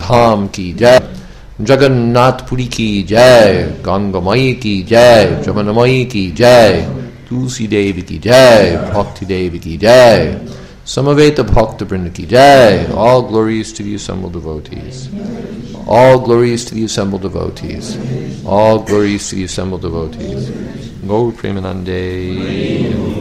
धाम की जय, जगन्नाथपुरी की जय, गंगामयी की जय, जमुनामयी की जय, तुलसी देवी की जय, Bhakti Devi की जय, Samaveta Bhakta Vrinda ki jai. All glories to the assembled devotees. All glories to the assembled devotees. All glories to the assembled devotees. Gaur Premanande.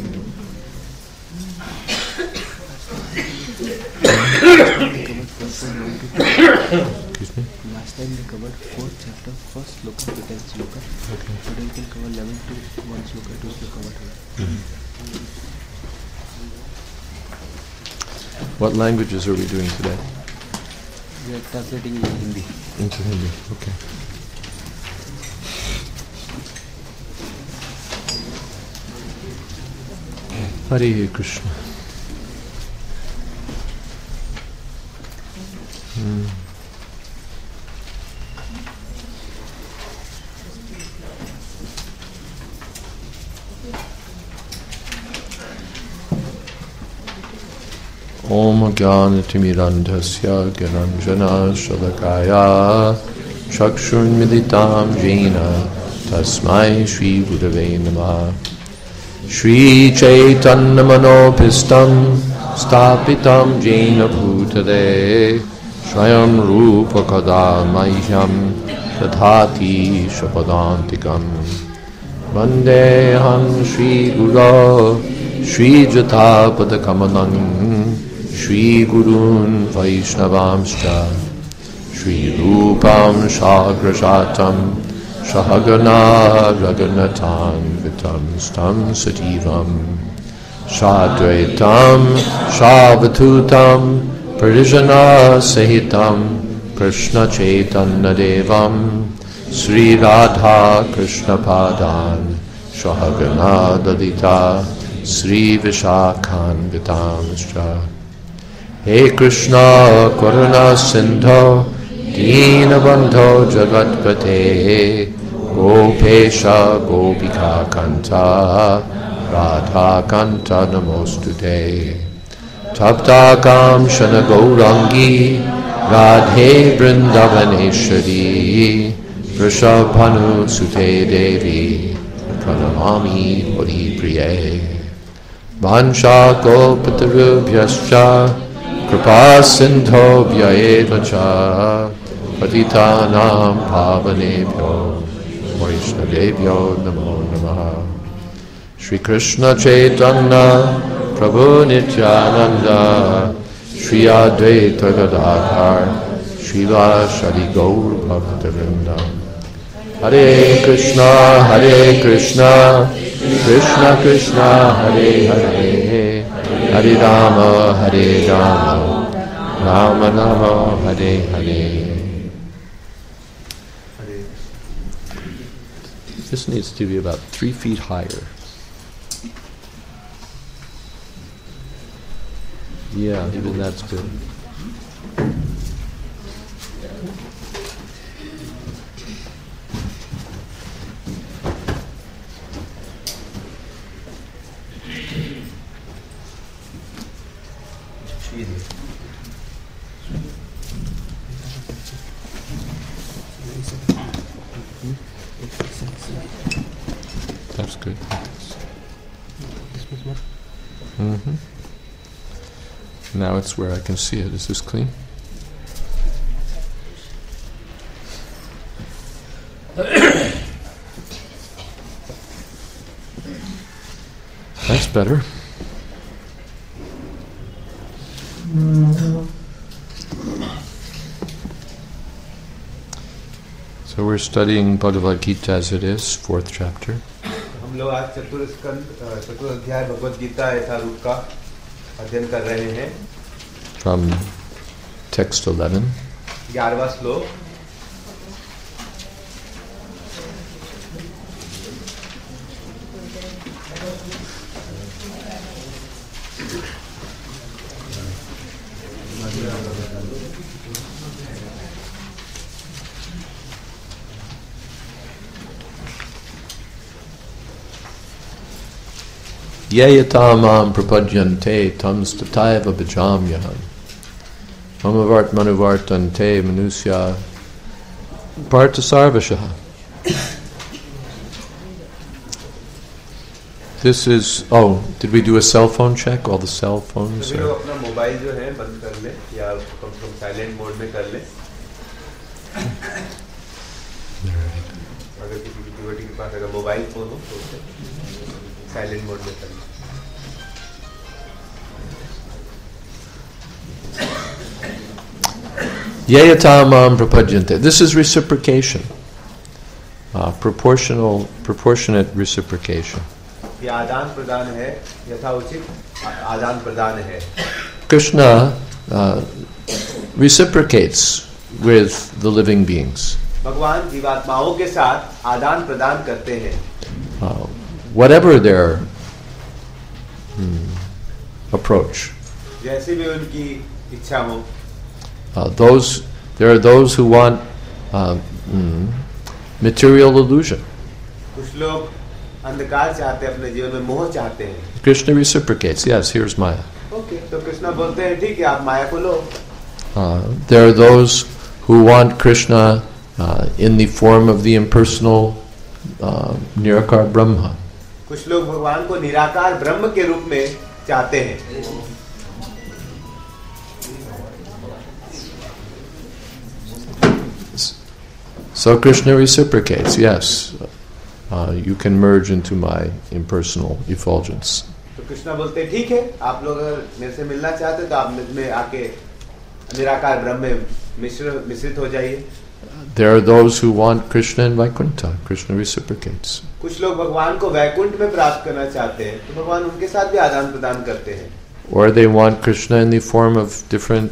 Excuse me? Last time we covered 4th chapter, 1st sloka to 10th sloka. Okay. Today we can cover 11 to 1 sloka, 2 sloka, whatever. What languages are we doing today? We are translating in Hindi. Into Hindi, okay. Hare Krishna. Om Jnanatimirandhasya Gyananjana Shalakaya Chakshurmilitam Jena Tasmai Shri Gurave Namah. Shri Chaitanya Manopistam Stapitam Jena Bhutale Swayam Rupa Kadamahyam Tadhati Shapadantikam Vandeham Shri Guru Shri Jatapada Kamalam Shri Gurun Vaishnavamscha Shri Rupam Shagrashatam Shahagana Raganatan Vitam Stam Sativam Shadvaitam Shavatutam Parijana Sahitam Krishna Chaitanya Devam Sri Radha Krishna Padan Shahagana Dalita Sri Vishakhan Vitamscha. He Krishna Karuna Sindho Dina Bandho Jagatpate Gopesha Gopika Kanta Radha Kanta Namostute Taptakam Shana Gaurangi Radhe Vrindavaneshwari Vrishabhanu Sute Devi Pranamami Hari Priye Vansha Kalpatarubhyascha Kripa Sindhobhya eva cha Patitanam Pavanebhyo Vaishnavebhyo Namo Namaha. Shri Krishna Chaitanya Prabhu Nityananda Shri Advaita Gadadhar Srila Shri Gaur Bhaktivinoda. Hare Krishna Krishna Krishna Hare Hare Hare Rama Rama Rama Hare Hare. This needs to be about 3 feet higher. Yeah, even that's good. That's good. Mm-hmm. Now it's where I can see it. Is this clean? That's better. So we're studying Bhagavad Gita as it is, 4th chapter. हम लोग आज चतुर्थ अध्याय भगवद गीता यथारूप का अध्ययन कर रहे हैं. From text 11. 11वां श्लोक. Yayatamam prapadyante tam stataiva bhajamyaham Mamavart manuvartante manusya Partha Sarvashaha. This is, did we do a cell phone check? All the cell phones? सभी लोग अपना मोबाइल जो है बंद कर ले या उसको कम से कम साइलेंट मोड में कर ले. अगर किसी की डिवोटी के पास अगर मोबाइल फोन हो तो उसे साइलेंट मोड में कर ले. Yayatamam prapajyante. This is reciprocation. Proportionate reciprocation. ये आदान प्रदान है, यथाउचित आदान प्रदान है. Krishna reciprocates with the living beings. भगवान जीवात्माओं के साथ आदान प्रदान करते हैं. Whatever their approach. जैसी भी उनकी इच्छा हो. There are those who want material illusion. कुछ लोग अंधकार चाहते हैं, अपने जीवन में मोह चाहते हैं. Krishna reciprocates. Yes, here's Maya. Okay, तो कृष्णा बोलते हैं ठीक है, आप माया को लो. There are those who want Krishna in the form of the impersonal Nirakar Brahma. कुछ लोग भगवान को निराकार ब्रह्म के रूप में चाहते हैं. So Krishna reciprocates. Yes, you can merge into my impersonal effulgence. तो कृष्णा बोलते हैं ठीक है, आप लोग अगर मेरे से मिलना चाहते तो आप मुझ में आके निराकार ब्रह्म में मिश्रित हो जाइए. There are those who want Krishna in Vaikuntha. Krishna reciprocates. कुछ लोग भगवान को वैकुंठ में प्राप्त करना चाहते हैं, तो भगवान उनके साथ भी आदान प्रदान करते हैं. Or they want Krishna in the form of different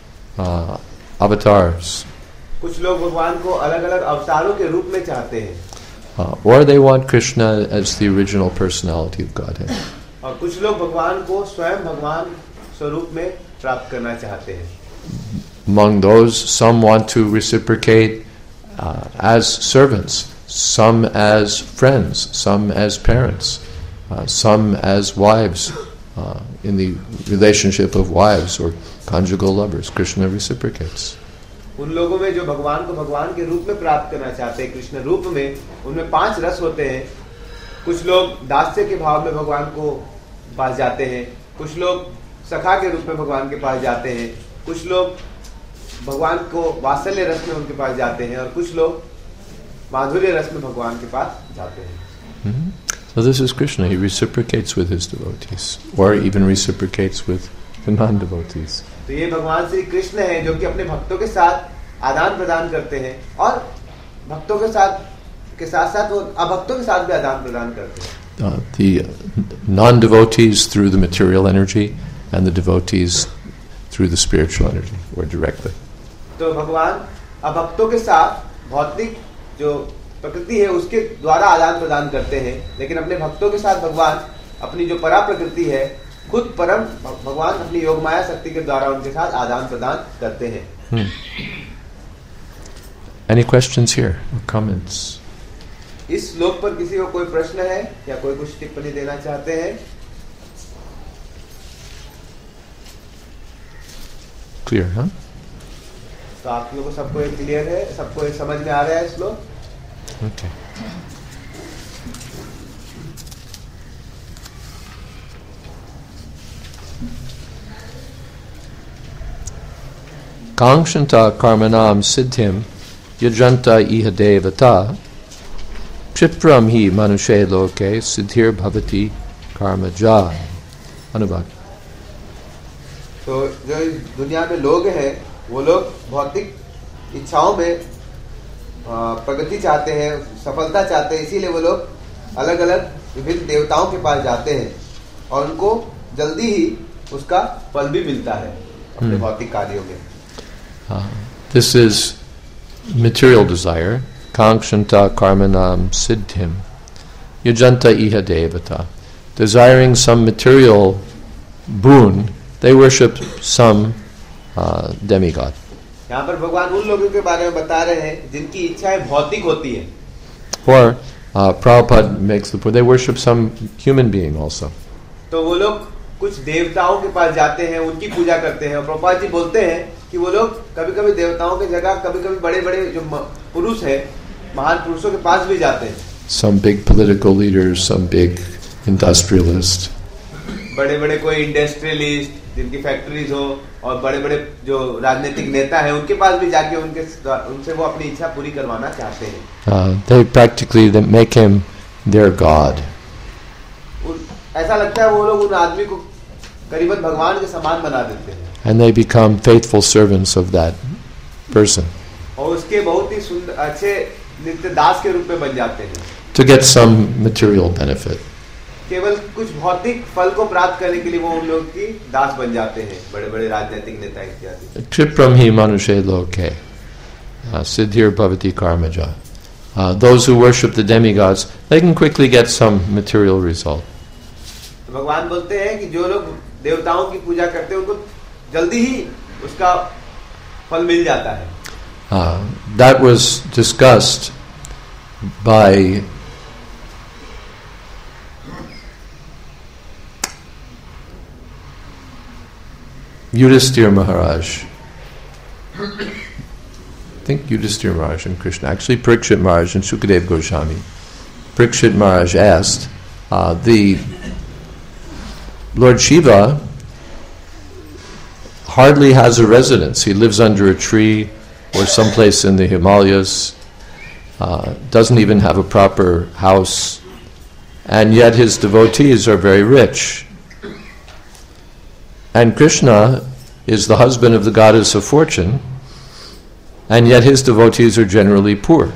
avatars. कुछ लोग भगवान को अलग अलग अवतारों के रूप में चाहते हैं. Or they want Krishna as the original personality of Godhead. और कुछ लोग भगवान को स्वयं भगवान स्वरूप में प्राप्त करना चाहते हैं. Among those, some want to reciprocate as servants, some as friends, some as parents, some as wives, in the relationship of wives or conjugal lovers. Krishna reciprocates. उन लोगों में जो भगवान को भगवान के रूप में प्राप्त करना चाहते हैं, कृष्ण रूप में, उनमें 5 रस होते हैं. कुछ लोग दास्य के भाव में भगवान को पास जाते हैं, कुछ लोग सखा के रूप में भगवान के पास जाते हैं, कुछ लोग भगवान को वात्सल्य रस में उनके पास जाते हैं, और कुछ लोग माधुर्य रस में भगवान के पास जाते हैं. So this is Krishna. He reciprocates with his devotees, or even reciprocates with the non-devotees. तो ये भगवान श्री कृष्ण है जो कि अपने भक्तों के साथ आदान प्रदान करते हैं, और भक्तों के साथ साथ वो अभक्तों के साथ भी आदान प्रदान करते हैं. The non-devotees through the material energy, and the devotees through the spiritual energy, or directly. तो भगवान अभक्तों के साथ भौतिक जो प्रकृति है उसके द्वारा आदान प्रदान करते हैं, लेकिन अपने भक्तों के साथ भगवान अपनी जो परा प्रकृति है, खुद परम भगवान अपनी योग माया शक्ति के द्वारा उनके साथ आदान प्रदान करते हैं. Any questions here or comments? इस श्लोक पर किसी को कोई प्रश्न है या कोई कुछ टिप्पणी देना चाहते हैं? Clear, huh? तो आप लोगों को सबको एक क्लियर है, सबको एक समझ में आ रहा है श्लोक? Okay. Kangshanta karmanam siddhim yajanta iha devata Chipram hi manushe loke siddhir bhavati karma jai. Anubhav. तो जो इस दुनिया में लोग हैं, वो लोग भौतिक इच्छाओं में प्रगति चाहते हैं, सफलता चाहते हैं, इसीलिए वो लोग अलग अलग विभिन्न देवताओं के पास जाते हैं, और उनको जल्दी ही उसका फल भी मिलता है अपने भौतिक कार्यों में. This is material desire. Kangshanta karmanam siddhim yajanta iha devata. Desiring some material boon, they worship some demigod. यहाँ पर भगवान उन लोगों के बारे में बता रहे हैं जिनकी इच्छाएं भौतिक होती है. Or Prabhupada makes the point, they worship some human being also. तो वो लोग कुछ देवताओं के पास जाते हैं, उनकी पूजा करते हैं, और प्रभुपाद जी बोलते हैं कि वो लोग कभी कभी देवताओं की जगह कभी कभी बड़े बड़े जो पुरुष है, महान पुरुषों के पास भी जाते हैं. Some big political leaders, some big industrialist. बड़े बड़े कोई इंडस्ट्रियलिस्ट जिनकी फैक्ट्रीज हो और बड़े बड़े जो राजनीतिक नेता हैं उनके पास भी जाके उनसे वो अपनी इच्छा पूरी करवाना चाहते हैं. They practically make him their god. ऐसा लगता है वो लोग उन आदमी को करीबन भगवान के समान बना देते हैं. And they become faithful servants of that person. और उसके बहुत ही सुंदर अच्छे नित्य दास के रूप में बन जाते हैं. To get some material benefit. केवल कुछ भौतिक फल को प्राप्त करने के लिए वो उन लोग की दास बन जाते हैं, बड़े बड़े राजनीतिक नेता इत्यादि. Kripram hi manushe loke siddhir bhavati karmaja. Those who worship the demigods, they can quickly get some material result. भगवान बोलते हैं कि जो लोग देवताओं की पूजा करते हैं उनको जल्दी ही उसका फल मिल जाता है. That was discussed by Yudhisthira Maharaj. I think Yudhisthira Maharaj and Krishna. Actually, Parikshit Maharaj and Sukadeva Goswami. Parikshit Maharaj asked, the Lord Shiva hardly has a residence. He lives under a tree or someplace in the Himalayas, doesn't even have a proper house, and yet his devotees are very rich. And Krishna is the husband of the goddess of fortune, and yet his devotees are generally poor.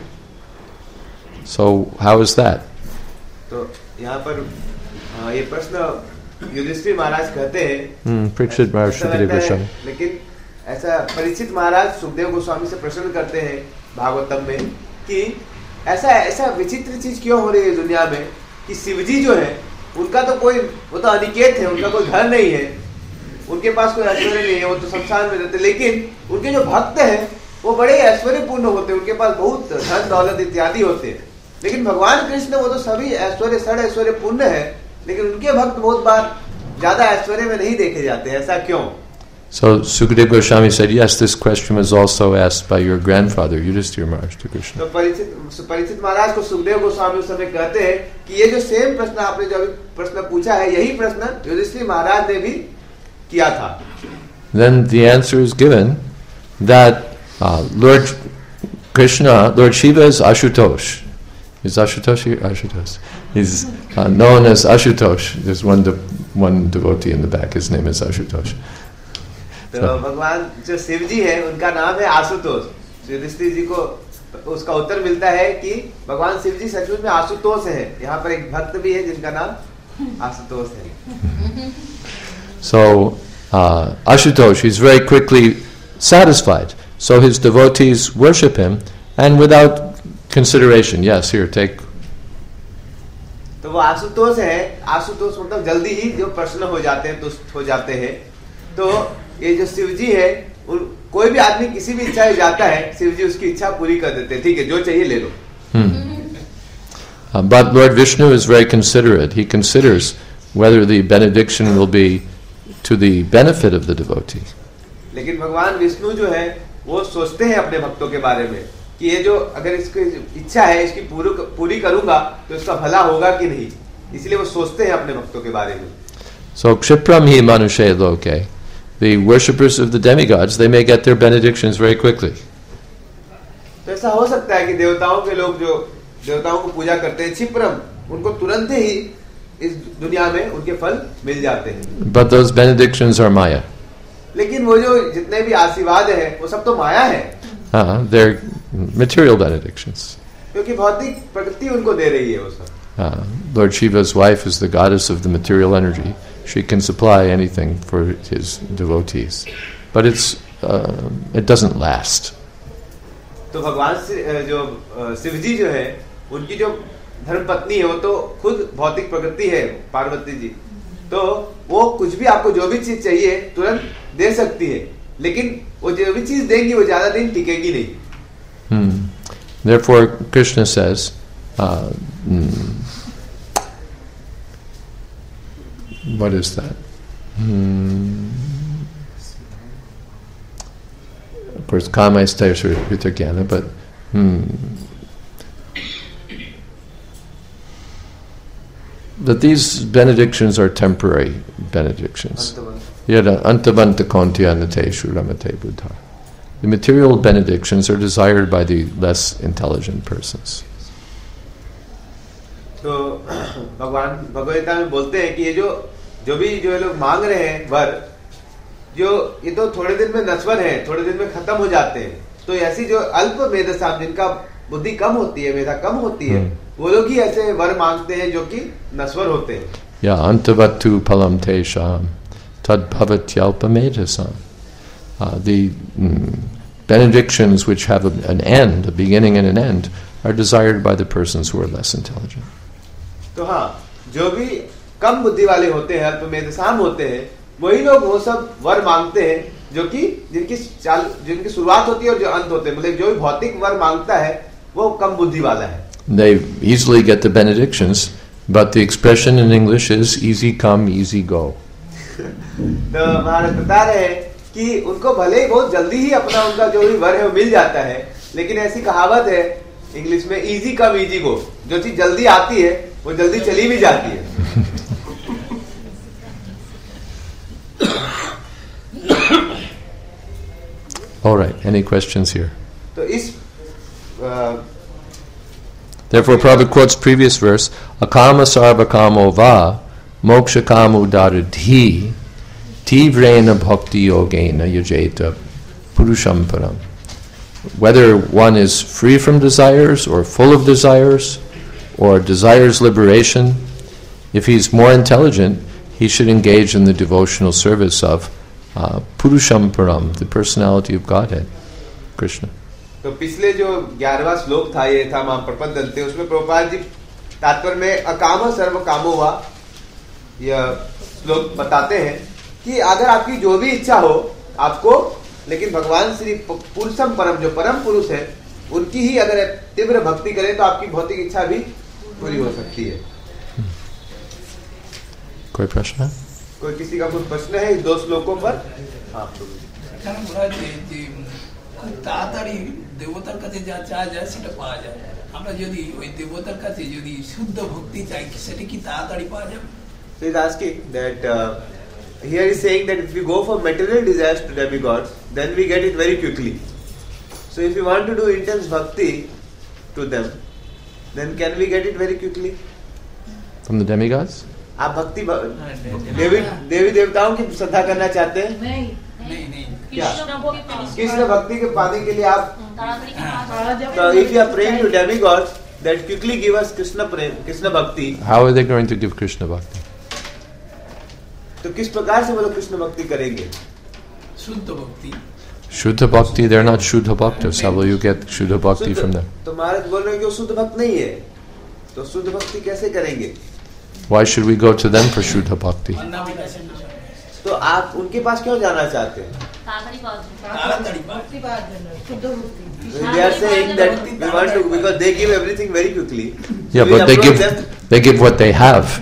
So how is that? तो यहाँ पर ये प्रश्न युधिष्ठिर महाराज कहते हैं. Parikshit Maharaj, Sukadeva Goswami. लेकिन ऐसा परीक्षित महाराज सुखदेव गोस्वामी से प्रश्न करते हैं भागवतम में कि ऐसा विचित्र चीज क्यों हो रही है दुनिया में कि शिवजी जो है उनका तो कोई, वो तो अनिकेत है, उनका कोई घर नहीं है, उनके पास कोई ऐश्वर्य नहीं है, वो तो संसार में रहते, लेकिन उनके जो भक्त हैं वो बड़े ऐश्वर्यपूर्ण होते हैं, उनके पास बहुत धन दौलत इत्यादि होते हैं. लेकिन भगवान कृष्ण वो तो सभी ऐश्वर्यपूर्ण है, लेकिन उनके भक्त बहुत बार ज्यादा ऐश्वर्य में नहीं देखे जाते. ऐसा क्यों? So Sukadeva Goswami said, yes, this question was also asked by your grandfather, Yudhisthira Maharaj, to Krishna. तो परीक्षित महाराज को सुखदेव गोस्वामी उस समय कहते हैं कि ये जो सेम प्रश्न आपने जो अभी प्रश्न पूछा है, यही प्रश्न युधिष्ठिर महाराज ने भी किया था. Then the answer is given that Lord Krishna, Lord Shiva is Ashutosh. Is Ashutosh here? Ashutosh. He's known as Ashutosh. There's one devotee in the back. His name is Ashutosh. तो भगवान जो शिव जी है उनका नाम है आशुतोष. युधिष्ठिर जी को उसका उत्तर मिलता है कि भगवान शिव जी सचमुच में आशुतोष है. यहाँ पर एक भक्त भी है जिनका नाम आशुतोष है. So Ashutosh, he's very quickly satisfied. So his devotees worship him, and without consideration, yes, here, take. तो वो आशुतोष है. आशुतोष मतलब जल्दी ही जो प्रसन्न हो जाते हैं, तुष्ट हो जाते हैं. तो ये जो शिवजी है, कोई भी आदमी किसी भी इच्छा जाता है, शिवजी उसकी इच्छा पूरी कर देते हैं. ठीक है, जो चाहिए ले लो. But Lord Vishnu is very considerate. He considers whether the benediction will be to the benefit of the devotee. लेकिन भगवान विष्णु जो है वो सोचते हैं अपने भक्तों के बारे में कि ये जो अगर इसकी इच्छा है इसकी पूरी करूंगा तो इसका भला होगा कि नहीं, इसलिए वो सोचते हैं अपने भक्तों के बारे में. So Kshipram hi manushe loke. The worshippers of the demigods, they may get their benedictions very quickly. तो ऐसा हो सकता है कि देवताओं के लोग जो देवताओं को पूजा करते हैं, क्षिप्रम, उनको तुरंत ही इस दुनिया में उनके फल मिल जाते हैं. But those benedictions are maya. लेकिन वो जो जितने भी आशीर्वाद है वो सब तो माया है. They're material benedictions. क्योंकि भौतिक प्रकृति उनको दे रही है वो सब. Lord Shiva's wife is the goddess of the material energy. She can supply anything for his devotees, but it doesn't last. तो भगवान जो शिवजी जो है उनकी जो धर्मपत्नी है वो तो खुद भौतिक प्रकृति है, पार्वती जी. तो वो कुछ भी आपको जो भी चीज चाहिए तुरंत दे सकती है, लेकिन वो जो भी चीज देंगी वो ज्यादा दिन टिकेगी नहीं. Therefore, Krishna says, what is that? course, kama is Taishurita Jnana, but that these benedictions are temporary benedictions. Yada antavanta kontyanate shuramate buddha. The material benedictions are desired by the less intelligent persons. तो भगवान भगवद्गीता में बोलते हैं कि ये जो भी जो लोग मांग रहे हैं वर, जो ये तो थोड़े दिन में नश्वर हैं, थोड़े दिन में खत्म हो जाते हैं. तो ऐसी जो अल्प मेधसा, जिनका बुद्धि कम होती है, मेधा कम होती है, वो लोग ही ऐसे वर मांगते हैं जो कि नश्वर होते हैं. या antavatu palam tesham tad bhavatyalpa medhasam. The benedictions which have an end, a beginning and an end, are desired by the persons who are less intelligent. तो हाँ, जो भी कम बुद्धि वाले होते हैं, अल्प मेधसाम होते हैं, वही लोग वो सब वर मांगते हैं जो कि जिनकी शुरुआत होती है और जो अंत होते हैं. मतलब जो भी भौतिक वर मांगता है वो कम बुद्धि वाला है. They easily get the benedictions, but the expression in English is easy come, easy go. तो महाराज बता रहे हैं कि उनको भले ही बहुत जल्दी ही अपना उनका जो भी वर है वो मिल जाता है, लेकिन ऐसी कहावत है इंग्लिश में, इजी कम इजी गो. जो चीज जल्दी आती है वो जल्दी चली भी जाती है. All right, any questions here? तो इस Therefore, Prabhupada quotes previous verse, akama sarva kamo va moksha kamo daradhi tivrena bhakti yogena yajeta purusham param. Whether one is free from desires or full of desires or desires liberation, if he's more intelligent, he should engage in the devotional service of Purusham Param, the personality of Godhead, Krishna. तो पिछले जो 11वां श्लोक था, ये था महाप्रपद दलते, उसमें प्रभुपाद जी तात्पर्य में अकाम सर्व कामो वा यह श्लोक बताते हैं कि अगर आपकी जो भी इच्छा हो आपको, लेकिन भगवान श्री पुरुषम परम, जो परम पुरुष है, उनकी ही अगर तीव्र भक्ति करें तो आपकी भौतिक इच्छा भी पूरी हो सकती है. कोई प्रश्न है? कोई किसी का कोई प्रश्न है इस 2 श्लोकों पर? তাড়াতাড়ি দেবতার কাছে যা চাওয়া যায় সেটা পাওয়া যায়. আমরা যদি ওই দেবতার কাছে যদি শুদ্ধ ভক্তি চাই সেটা কি তাড়াতাড়ি পাওয়া যাবে? So he's asking that here he's saying that if we go for material desires to demigods, then we get it very quickly. So if you want to do intense bhakti to them, then can we get it very quickly? From the demigods? आप भक्ति देवी देवताओं की श्रद्धा करना चाहते हैं? नहीं. क्या कृष्ण भक्ति के पाने के लिए आप, so if you are praying to demigods that quickly give us Krishna bhakti, how are they going to give Krishna bhakti? तो किस प्रकार से वो लोग कृष्ण भक्ति करेंगे? शुद्ध भक्ति. Shuddha bhakti, they're not Shuddha bhaktas. How will you get Shuddha bhakti from them? तो महाराज बोल रहे हैं कि वो शुद्ध भक्त नहीं है, तो शुद्ध भक्ति कैसे करेंगे? Why should we go to them for Shuddha bhakti? तो आप उनके पास क्यों जाना चाहते हैं? They are saying that we want to, because they give everything very quickly. Yeah, but they give what they have.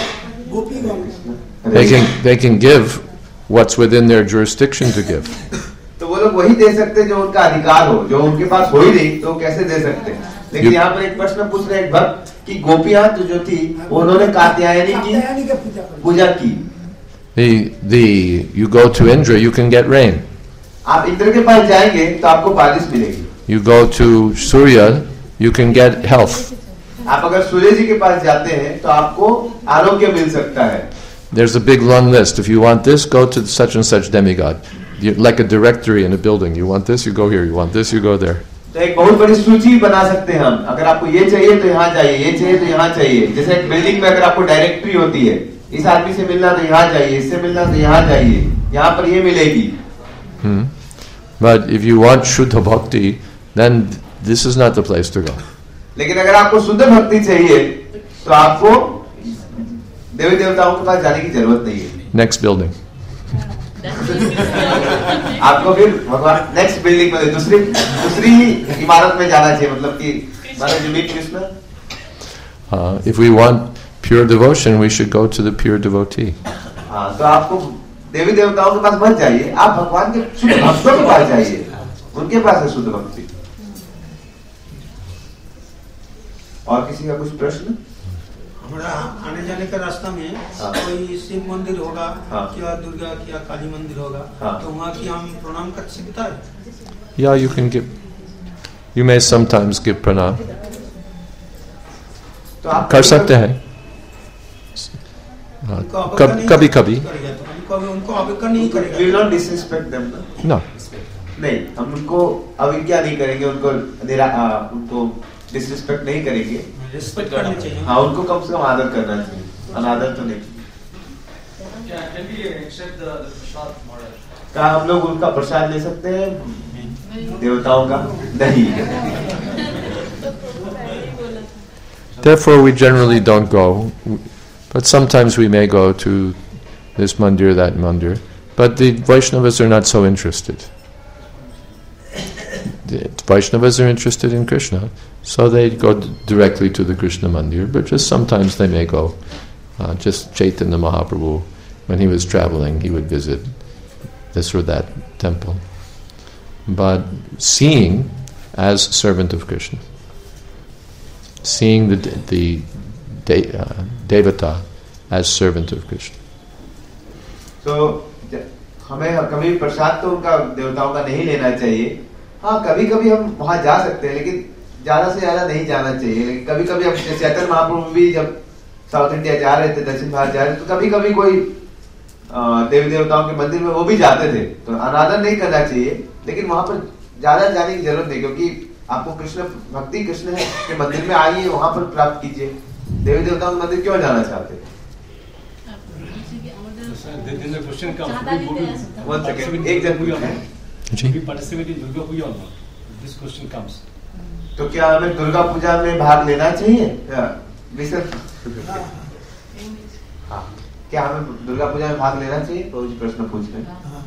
They can give what's within their jurisdiction to give. तो वो लोग वही दे सकते हैं जो उनका अधिकार हो, जो उनके पास हो ही नहीं तो कैसे दे सकते हैं? लेकिन यहाँ पर एक प्रश्न पूछ रहे हैं एक भक्त कि गोपियां तो जो थी उन्होंने कात्यायनी की पूजा की. You go to Indra, you can get rain. आप इंद्र के पास जाएंगे तो आपको बारिश मिलेगी. You go to Surya, you can get health. आप अगर सूर्य जी के पास जाते हैं तो आपको आरोग्य मिल सकता है. There's a big long list. If you want this, go to such and such demigod. Like a directory in a building. You want this, you go here. You want this, you go there. तो एक बहुत बड़ी सूची बना सकते हैं हम. अगर आपको ये चाहिए तो यहाँ चाहिए, ये चाहिए तो यहाँ चाहिए. जैसे एक बिल्डिंग में अगर आपको डायरेक्टरी होती है, इस आदमी से मिलना तो यहाँ चाहिए, इससे मिलना तो यहाँ चाहिए, यहाँ पर ये मिलेगी. But if you want Shuddha Bhakti, then this is not the place to go. लेकिन अगर आपको शुद्ध भक्ति चाहिए तो आपको देवी देवताओं के पास जाने की जरूरत नहीं है. Next building. आपको फिर भगवान नेक्स्ट बिल्डिंग में दूसरी इमारत में जाना चाहिए. मतलब कि महाराज you meet Krishna. If we want pure devotion, we should go to the pure devotee. हाँ, तो आपको देवी देवताओं के पास मत जाइए, आप भगवान के शुद्ध भक्तों के पास जाइए, उनके पास है शुद्ध भक्ति। और किसी का कुछ प्रश्न? हमारा आने जाने का रास्ता में कोई शिव मंदिर होगा क्या दुर्गा क्या काली मंदिर होगा तो वहाँ की हम प्रणाम कर सकता है? Yeah, you can give. You may sometimes give pranam. तो आप कर सकते हैं कभी कभी। उनको अवज्ञा नहीं करेगा। We will not disrespect them, No. नहीं, हम उनको अवज्ञा नहीं करेंगे, उनको डिसरिस्पेक्ट नहीं करेंगे, रिस्पेक्ट करना चाहिए। हाँ, उनको कम से कम आदर करना चाहिए, अनादर तो नहीं। क्या हम लोग उनका प्रसाद ले सकते हैं देवताओं का? नहीं। Therefore, we generally don't go, but sometimes we may go to this mandir, that mandir. But the Vaishnavas are not so interested. The Vaishnavas are interested in Krishna, so they go directly to the Krishna mandir. But just sometimes they may go. Just Chaitanya Mahaprabhu, when he was traveling, he would visit this or that temple. But seeing as servant of Krishna, seeing the Devata as servant of Krishna. तो हमें कभी प्रसाद तो उनका देवताओं का नहीं लेना चाहिए। हाँ, कभी कभी हम वहाँ जा सकते हैं, लेकिन ज्यादा से ज्यादा नहीं जाना चाहिए। लेकिन कभी कभी हम चैतन्य महाप्रभु भी जब साउथ इंडिया जा रहे थे, दक्षिण भारत जा रहे थे, तो कभी कभी कोई देवी देवताओं के मंदिर में वो भी जाते थे। तो अनादर नहीं करना चाहिए, लेकिन वहां पर ज्यादा जाने की जरूरत नहीं, क्योंकि आपको कृष्ण भक्ति कृष्ण के मंदिर में आइए, वहां पर प्राप्त कीजिए। देवी देवताओं के मंदिर क्यों जाना चाहते हैं? एक जन तो क्या हमें दुर्गा पूजा में भाग लेना चाहिए? क्या हमें दुर्गा पूजा में भाग लेना चाहिए? तो प्रश्न पूछ रहे हैं।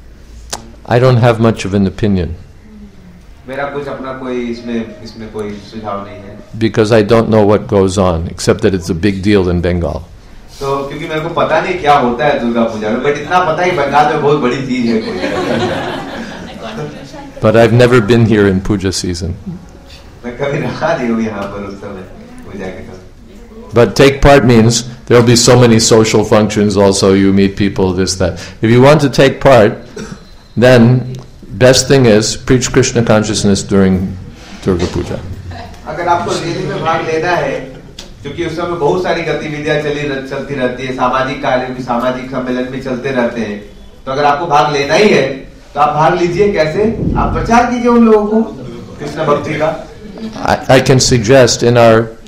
I don't have much of an opinion. मेरा कुछ अपना कोई इसमें कोई सुझाव नहीं है। Because I don't know what goes on, except that it's a big deal in Bengal. तो क्योंकि मेरे को पता नहीं क्या होता है दुर्गा पूजा में, बट इतना पता है बंगाल में बहुत बड़ी चीज है कोई। But I've never been here in puja season. मैं कभी रहा नहीं हूँ यहाँ पर उस समय पूजा के समय। But take part means there'll be so many social functions also, you meet people, this, that. If you want to take part, then best thing is preach Krishna consciousness during Durga Puja. अगर आपको rally में भाग लेना है, क्योंकि उस समय बहुत सारी गतिविधियां चलती रहती है, सामाजिक कार्य भी, सामाजिक सम्मेलन भी चलते रहते हैं, तो अगर आपको भाग लेना ही है तो आप भाग लीजिए। कैसे? आप प्रचार कीजिए उन लोगों को कृष्ण भक्ति का। I can suggest in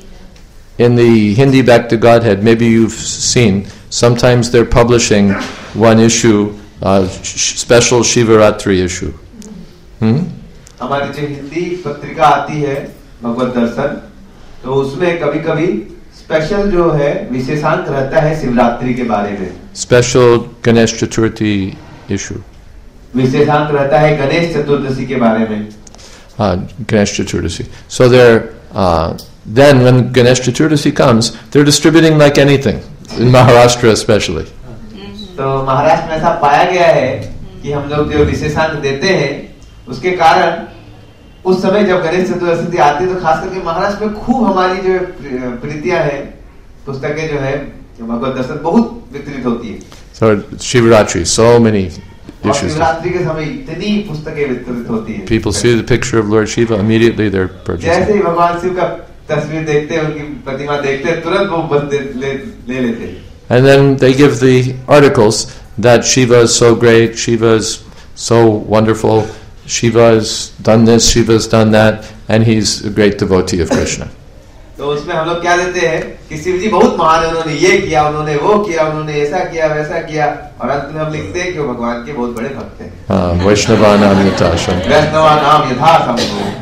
the Hindi Back to Godhead, maybe you've seen, sometimes they're publishing one issue, special Shivaratri issue. हमारी जो हिंदी पत्रिका आती है भगवत दर्शन, तो उसमें कभी-कभी स्पेशल जो है विशेषांक रहता है शिवरात्रि के बारे में। Special Ganesh Chaturthi issue. विशेषांक रहता है गणेश चतुर्दशी के बारे में। Ganesh Chaturthi. So then when Ganesh Chaturthi comes, they're distributing like anything, in Maharashtra especially. तो महाराष्ट्र में ऐसा पाया गया है कि हम लोग जो विशेषांक देते हैं, उसके कारण उस समय जब गणेश चतुर्थी आती है तो खास करके महाराष्ट्र में खूब हमारी जो प्रीतियां हैं, पुस्तकें जो है भगवत दर्शन बहुत वितरित होती है। So Shivaratri, so many issues. Shivratri के समय इतनी पुस्तकें वितरित होती है। People see the picture of Lord Shiva, immediately they're purchasing. जैसे ही भगवान शिव का तस्वीर देखते हैं, उनकी प्रतिमा देखते हैं, तुरंत वो ले लेते हैं। And then they give the articles that Shiva is so great, Shiva is so wonderful, Shiva has done this, Shiva has done that, and he's a great devotee of Krishna. तो उसमें हम लोग क्या देते हैं कि शिव जी बहुत महान है, उन्होंने ये किया, उन्होंने वो किया, उन्होंने ऐसा किया, वैसा किया, और अंत में हम लिखते हैं कि वो भगवान के बहुत बड़े भक्त हैं। Vaishnavanam Yatasham. वैष्णवानाम यथासंभव।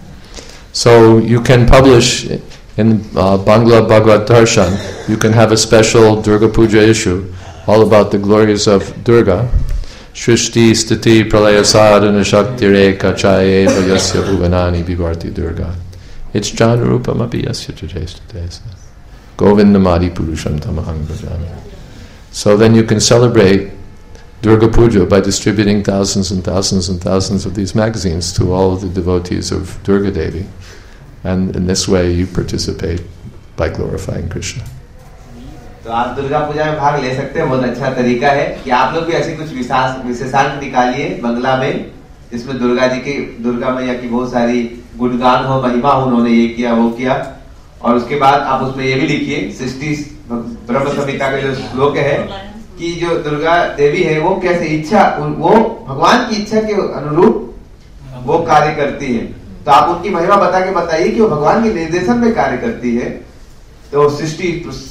So you can publish in Bangla Bhagavad Darshan, you can have a special Durga Puja issue all about the glories of Durga. Shrishti Sthiti Pralaya Sadhana Shakti Reka Chayeva Yasya Bhuvanani Vivarti Durga. It's Janarupam api Yasya Jajestadesa. Govindamadi Purusham Tamahang Bhajami. So then you can celebrate Durga Puja by distributing thousands and thousands and thousands of these magazines to all of the devotees of Durga Devi. And in this way you participate by glorifying Krishna. तो आप दुर्गा पूजा में भाग ले सकते हैं. बहुत अच्छा तरीका है कि आप लोग भी ऐसी कुछ विशेषांक निकालिए बंगला में, जिसमें दुर्गा मैया की बहुत सारी गुणगान हो, महिमा हो, उन्होंने ये किया वो किया. और उसके बाद आप उसमें ये भी लिखिए 60 ब्रह्म संहिता का जो श्लोक है कि जो दुर्गा देवी है वो कैसे इच्छा, वो भगवान की इच्छा के अनुरूप वो कार्य करती है. तो आप उनकी महिमा बता के बताइए कि वो भगवान के निर्देशन में कार्य करती है. तो सृष्टि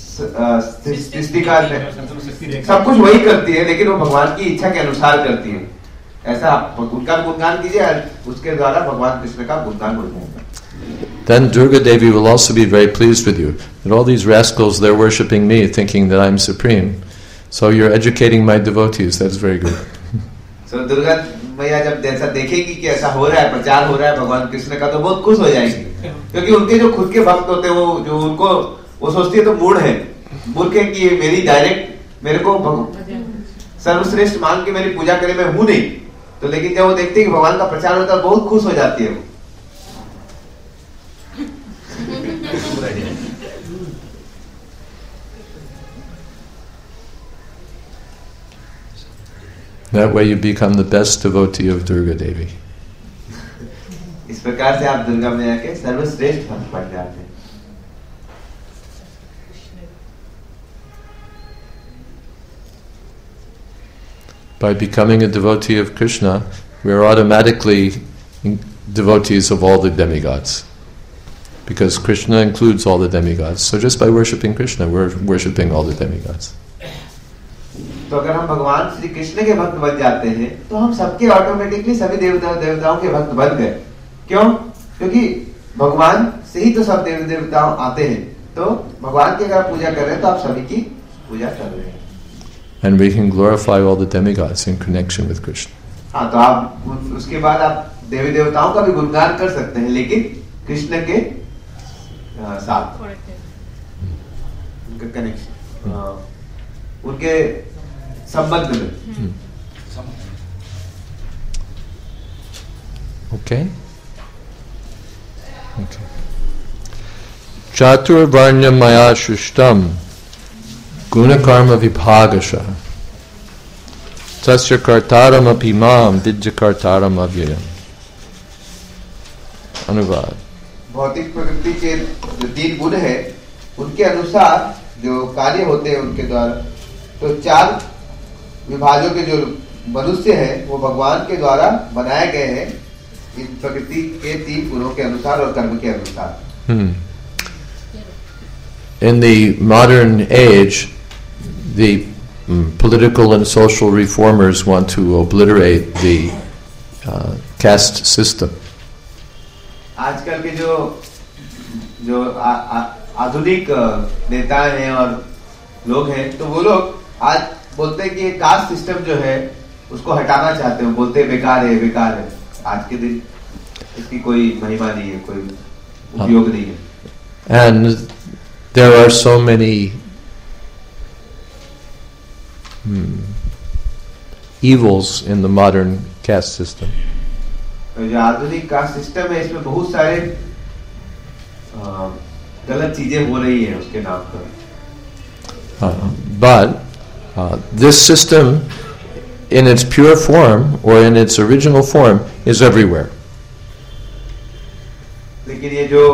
का सब कुछ वही करती है, लेकिन वो भगवान की इच्छा के अनुसार करती है. ऐसा आप उनका गुणगान कीजिए, उसके द्वारा भगवान कृष्ण का गुणगान हो जाएगा. Then Durga Devi will also be very pleased with you. That all these rascals, they're worshipping me, thinking that I'm supreme. So you're educating my devotees. That's very good. So Durga मैया जब जैसा देखेगी कि ऐसा हो रहा है, प्रचार हो रहा है भगवान कृष्ण का, तो बहुत खुश हो जाएगी. क्योंकि उनके जो खुद के भक्त होते हैं, वो जो उनको वो सोचती है तो मूढ़ है कि मेरी डायरेक्ट मेरे को सर्वश्रेष्ठ मान के मेरी पूजा करे, मैं हूं नहीं. तो लेकिन जब वो देखते हैं कि भगवान का प्रचार होता है, बहुत खुश हो जाती है वो. That way you become the best devotee of Durga Devi. इस प्रकार से आप दुर्गा मैया के सर्वश्रेष्ठ भक्त बन जाते हैं. By becoming a devotee of Krishna, we are automatically devotees of all the demigods. Because Krishna includes all the demigods. So just by worshipping Krishna, we're worshipping all the demigods. तो अगर हम भगवान श्री कृष्ण के भक्त बन जाते हैं, तो हम सबके ऑटोमेटिकली सभी देवताओं के भक्त बन गए. क्यों? क्योंकि भगवान से ही तो सब देवताओं आते हैं. तो भगवान की अगर आप पूजा कर रहे हैं, तो आप सभी की पूजा कर रहे हैं. And we can glorify all the demigods in connection with Krishna. हाँ, तो आप उसके बाद आप देवी देवताओं का भी गुणगान कर सकते हैं, लेकिन कृष्ण के साथ उनका कनेक्शन, उनके संबंध में. Okay. Okay. Chaturvarnya maya shrishtam gunakarma vibhagasha tasya kartaram apimam vidya kartaram avyayam. अनुवाद. भौतिक प्रकृति के जो 3 गुण है, उनके अनुसार जो कार्य होते हैं उनके द्वारा, तो 4 विभाजों के जो मनुष्य हैं, वो भगवान के द्वारा बनाए गए हैं इन प्रकृति के 3 गुणों के अनुसार और कर्म के अनुसार. In the modern age, the political and social reformers want to obliterate the caste system. आजकल के जो आधुनिक नेता हैं और लोग हैं, तो वो लोग आज बोलते हैं कि कास्ट सिस्टम जो है उसको हटाना चाहते हैं. बोलते हैं बेकार है. आज के दिन इसकी कोई महिमा नहीं है, कोई उपयोग नहीं है. And there are so many evils in the modern caste system. जो आधुनिक कास्ट सिस्टम है, इसमें बहुत सारे गलत चीजें हो रही है उसके नाम पर. But this system, in its pure form or in its original form, is everywhere. लेकिन ये जो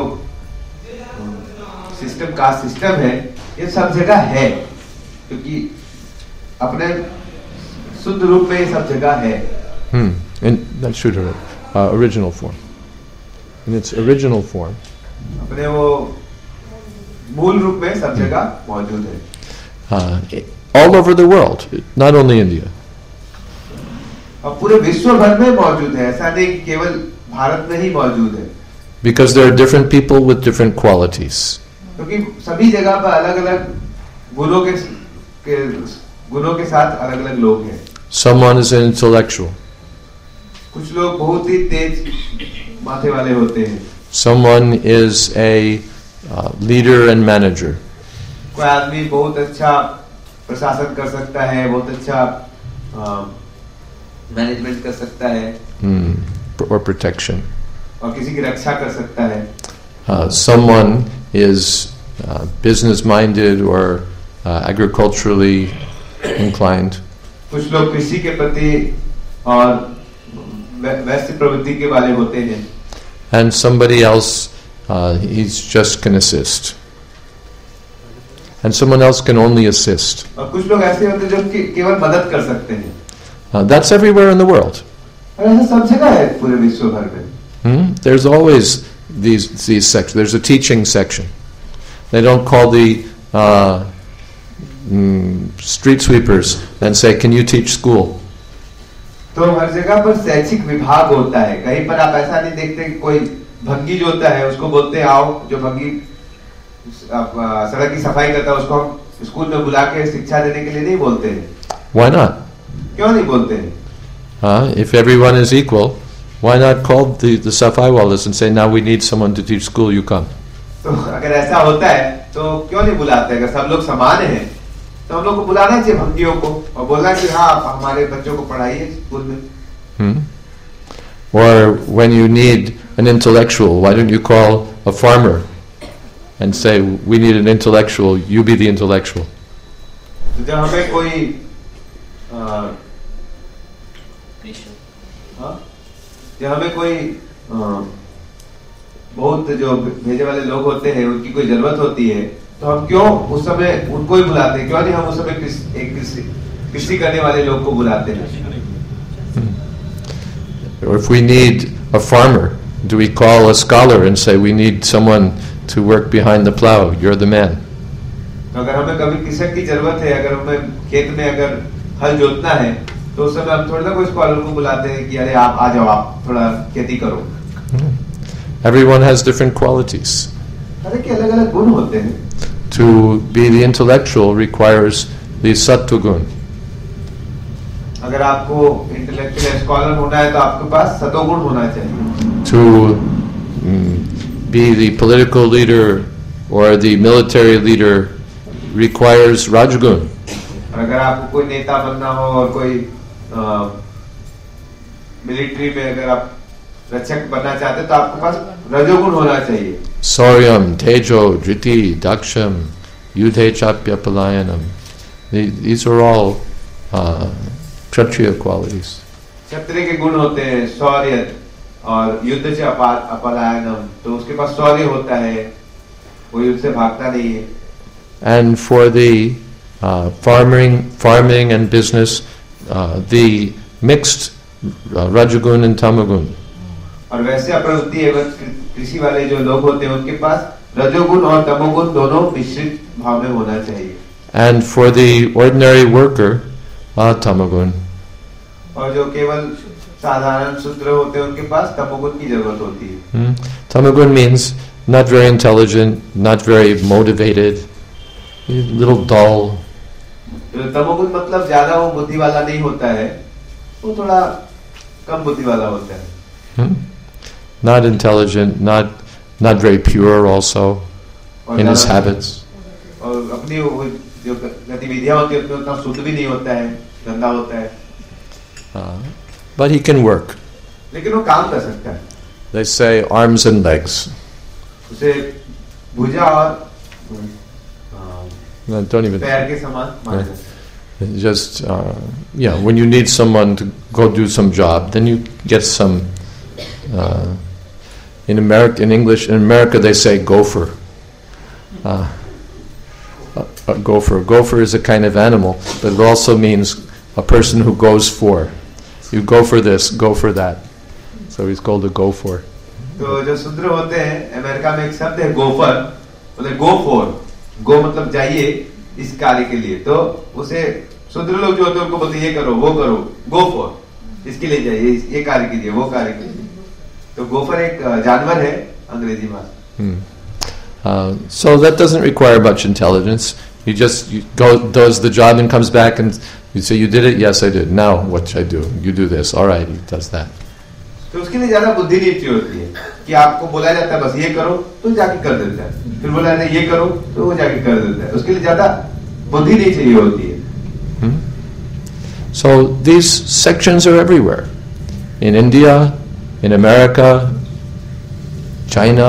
सिस्टम कास्ट सिस्टम है, ये सब जगह है, क्योंकि अपने शुद्ध रूप में ये सब जगह है. In that should original form. In its original form. अपने वो मूल रूप में सब जगह मौजूद है. All over the world, not only India. और पूरे विश्व भर में मौजूद है, ऐसा नहीं कि केवल भारत में ही मौजूद है. Because there are different people with different qualities. क्योंकि सभी जगह पर अलग-अलग गुणों के साथ अलग-अलग लोग हैं. Someone is an intellectual. कुछ लोग बहुत ही तेज माथे वाले होते हैं. Someone is a leader and manager. कोई आदमी बहुत अच्छा प्रशासन कर सकता है, बहुत अच्छा मैनेजमेंट कर सकता है, or protection. और किसी की रक्षा कर सकता है. Someone is business-minded or agriculturally inclined. कुछ लोग कृषि के प्रति और वैश्य प्रवृत्ति के वाले होते हैं. And somebody else, he's just can assist. And someone else can only assist. और कुछ लोग ऐसे होते हैं जो केवल मदद कर सकते हैं. That's everywhere in the world. और ऐसा सब जगह है पूरे विश्व भर में. There's always these sections. There's a teaching section. They don't call the street sweepers and say, "Can you teach school?" तो हर जगह पर शैक्षिक विभाग होता है. कहीं पर आप ऐसा नहीं देखते कि कोई भंगी जो होता है उसको बोलते हैं आओ, जो भंगी सड़क की सफाई करता है उसको हम स्कूल में बुला के शिक्षा देने के लिए नहीं बोलते हैं. Why not? क्यों नहीं बोलते हैं? If everyone is equal, why not call the safai walas and say, "Now we need someone to teach school. You come." तो अगर ऐसा होता है तो क्यों नहीं बुलाते? अगर सब लोग समान हैं तो हम लोग को बुलाना चाहिए भंगियों को और बोलना कि हाँ आप हमारे बच्चों को पढ़ाइए स्कूल में. Or when you need an intellectual, why don't you call a farmer and say, "We need an intellectual. You be the intellectual." तो जब हमें कोई जब हमें कोई बहुत जो भेजे वाले लोग होते हैं उनकी कोई जरूरत होती है तो हम क्यों उस समय उनको ही बुलाते हैं? क्यों नहीं हम उस समय कृषि करने वाले लोग को बुलाते हैं? Or if we need a farmer, do we call a scholar and say, "We need someone to work behind the plow. You're the man." अगर हमें कभी कृषक की जरूरत है, अगर हमें खेत में अगर हल जोतना है तो उस समय हम थोड़ा ना कोई स्कॉलर को बुलाते हैं कि अरे आप आ जाओ, आप थोड़ा खेती करो. Everyone has different qualities. अरे के अलग-अलग गुण होते हैं. To be the intellectual requires the sattva gun. अगर आपको इंटेलेक्चुअल स्कॉलर होना है तो आपके पास सतोगुण होना चाहिए. To be the political leader or the military leader requires rajagun. अगर आपको कोई नेता बनना हो और कोई मिलिट्री में अगर आप रक्षक बनना चाहते तो आपके पास रजोगुण होना चाहिए. Sauryam, Tejo, Driti, Daksham, Yudhe Chapya Palayanam. These are all Kshatriya qualities. क्षत्रिय के गुण होते हैं शौर्य और युद्ध से अपलायनम. तो उसके पास शौर्य होता है, वो युद्ध से भागता नहीं है. And for the farming and business, the mixed Rajagun and Tamagun. और वैसे प्रवृत्ति एवं कृषि वाले जो लोग होते हैं उनके पास रजोगुण और तमोगुण दोनों मिश्रित भाव में होना चाहिए. And for the ordinary worker, Tamagun. और जो केवल साधारण शूद्र होते हैं उनके पास तमोगुण की जरूरत होती है. Tamagun means not very intelligent, not very motivated, a little dull. तमोगुण मतलब ज्यादा वो बुद्धि वाला नहीं होता है, वो थोड़ा कम बुद्धि वाला होता है. Not intelligent, not very pure also in his habits. और अपनी जो गतिविधियां होती है उतना शुद्ध भी नहीं होता है, गंदा होता है. But he can work. लेकिन वो काम कर सकता है. They say arms and legs. उसे भुजा और don't even पैर के समान माना जाता है. just when you need someone to go do some job, then you get some in America they say gopher. A gopher is a kind of animal, but it also means a person who goes for. You go for this, go for that. So he's called a gopher. तो जो शूद्र होते हैं America में एक शब्द है gopher, बोले गो फॉर. गो मतलब जाइए इस कार्य के लिए. तो उसे शूद्र लोग जो होते हैं उनको बोलते हैं ये करो वो करो, गो फॉर, इसके लिए जाइए, ये कार्य कीजिए वो कार्य कीजिए. तो गोफर एक जानवर है अंग्रेजी में. So that doesn't require much intelligence. He just does the job and comes back and you say, "You did it?" "Yes, I did." "Now what should I do?" "You do this." "All right," he does that. तो उसके लिए ज्यादा बुद्धि नहीं चाहिए होती है कि आपको बोला जाता है बस ये करो तो जाके कर देता है, फिर बोला जाता है ये करो तो वो जाके कर देता है. उसके लिए ज्यादा बुद्धि नहीं चाहिए होती है. So these sections are everywhere. In India, in America, China,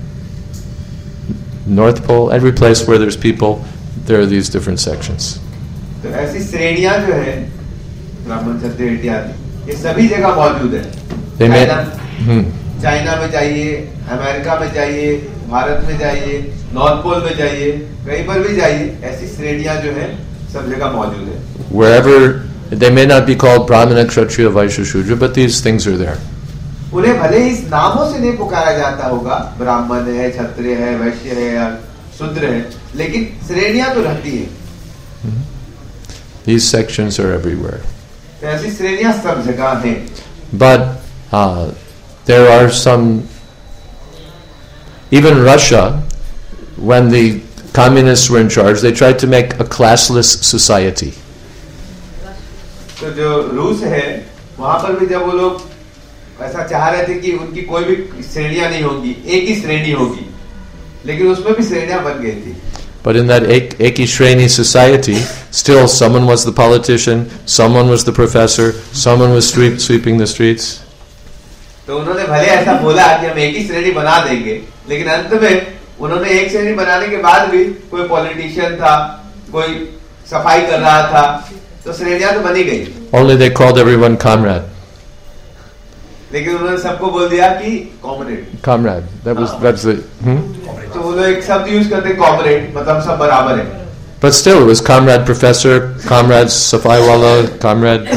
North Pole, every place where there's people, there are these different sections. तो ऐसी श्रेणियां जो है ब्राह्मण क्षत्रिय इत्यादि ये सभी जगह मौजूद है। चाइना में जाइए, अमेरिका में जाइए, भारत में जाइए, नॉर्थ पोल में जाइए, कहीं पर भी जाइए, ऐसी श्रेणियां जो है सब जगह मौजूद है। Wherever they may not be called Brahmana, Kshatriya, Vaishya, Shudra, but these things are there. उन्हें भले इस नामों से नहीं पुकारा जाता होगा, ब्राह्मण है, क्षत्रिय है, वैश्य है या शूद्र है, लेकिन श्रेणियां तो रहती हैं। These sections are everywhere. तो ऐसी श्रेणियां सब जगह हैं। But there are some, even Russia, when the communists were in charge, they tried to make a classless society. तो जो रूस है वहां पर भी जब वो लोग ऐसा चाह रहे थे कि उनकी कोई भी श्रेणियां नहीं होगी, एक ही श्रेणी होगी, लेकिन उसमें भी श्रेणियां बन गई थी। But in that Eki Shreni society, still someone was the politician, someone was the professor, someone was sweeping the streets. तो उन्होंने भले ऐसा बोला कि हम एक ही श्रेणी बना देंगे, लेकिन अंत में उन्होंने एक श्रेणी बनाने के बाद भी कोई पॉलिटिशियन था, कोई सफाई कर रहा था, तो श्रेणियां तो बनी गई। Only they called everyone comrade. लेकिन उन्होंने सबको बोल दिया कि कॉमरेड। Comrade. That's the. तो वो लोग एक शब्द यूज करते कॉमरेड, मतलब सब बराबर है। But still, it was comrade professor, comrade safai wala, comrade.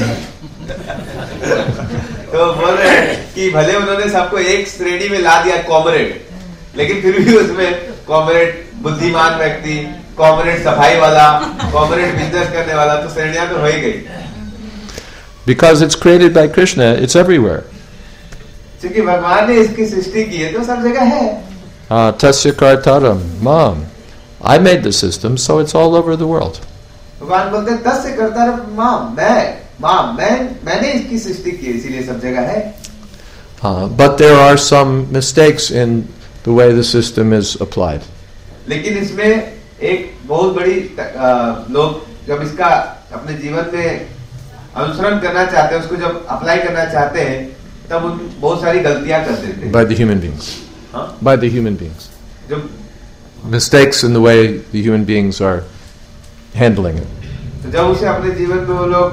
तो बोल रहे हैं कि भले उन्होंने सबको एक श्रेणी में ला दिया कॉमरेड, लेकिन फिर भी उसमें कॉमरेड बुद्धिमान व्यक्ति, कॉमरेड सफाई वाला, कॉमरेड बिजनेस करने वाला, तो श्रेणियां तो हो ही गई। Because it's created by Krishna, it's everywhere. क्योंकि भगवान ने इसकी सृष्टि की है तो सब जगह है। Tasya kartaram, Mom. I made the system, so it's all over the world. भगवान बोलते हैं तस्य कर्तारम माम, मैंने इसकी सृष्टि की है, इसीलिए सब जगह है। But there are some mistakes in the way the system is applied. लेकिन इसमें एक बहुत बड़ी लोग जब इसका अपने जीवन में अनुसरण करना चाहते हैं, उसको जब अप्लाई करना चाहते हैं, तब उन बहुत सारी गलतियां कर देते हैं। By the human beings. By the human beings. जब mistakes in the way the human beings are handling it. तो जब उसे अपने जीवन में वो लोग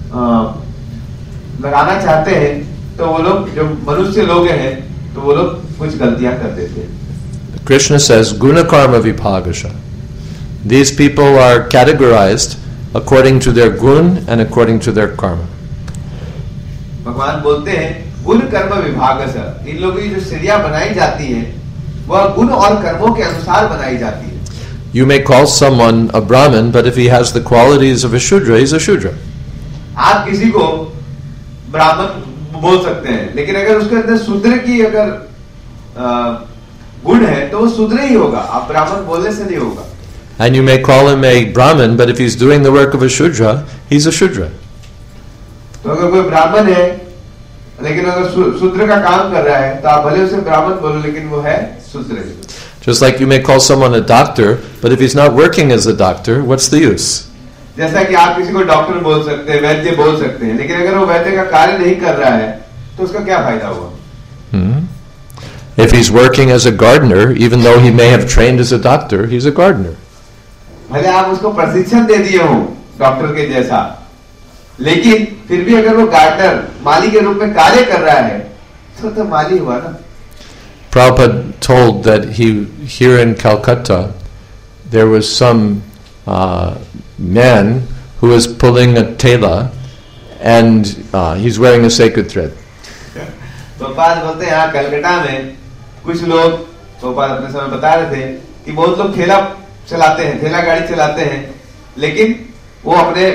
लगाना चाहते हैं, तो वो लोग जो मनुष्य लोग हैं, तो वो लोग कुछ गलतियां कर देते हैं। Krishna says guna karma vibhagasha. These people are categorized according to their gun and according to their karma. भगवान बोलते हैं गुण कर्म विभागश, इन लोगों की जो श्रेणियां बनाई जाती हैं वह गुण और कर्मों के अनुसार बनाई जाती है। You may call someone a Brahmin, but if he has the qualities of a Shudra, he's a Shudra. आप किसी को ब्राह्मण बोल सकते हैं, लेकिन अगर उसके अंदर शूद्र की अगर गुण है तो वो शूद्र ही होगा, आप ब्राह्मण बोलने से नहीं होगा। And you may call him a Brahmin, but if he's doing the work of a Shudra, he's a Shudra. तो अगर कोई ब्राह्मण है लेकिन अगर शूद्र का काम कर रहा है, तो आप भले उसे ब्राह्मण बोलो, लेकिन वो है शूद्र। Just like you may call someone a doctor, but if he's not working as a doctor, what's the use? जैसा कि आप किसी को डॉक्टर बोल सकते हैं, वैद्य बोल सकते हैं, लेकिन अगर वो वैद्य का कार्य नहीं कर रहा है तो उसका क्या फायदा हुआ? If he's working as a gardener, even though he may have trained as a doctor, he's a gardener. भले आप उसको प्रशिक्षण दे दिए हो डॉक्टर के जैसा, लेकिन फिर भी अगर वो गार्डनर माली के रूप में कार्य कर रहा है तो माली हुआ ना। Prabhupada told that here in Calcutta there was some man who was pulling a tela and he's wearing a sacred thread. Prabhupada बोलते हैं यहाँ कलकत्ता में कुछ लोग, प्रभुपाद अपने समय बता रहे थे कि बहुत लोग ठेला चलाते हैं, ठेला गाड़ी चलाते हैं, लेकिन वो अपने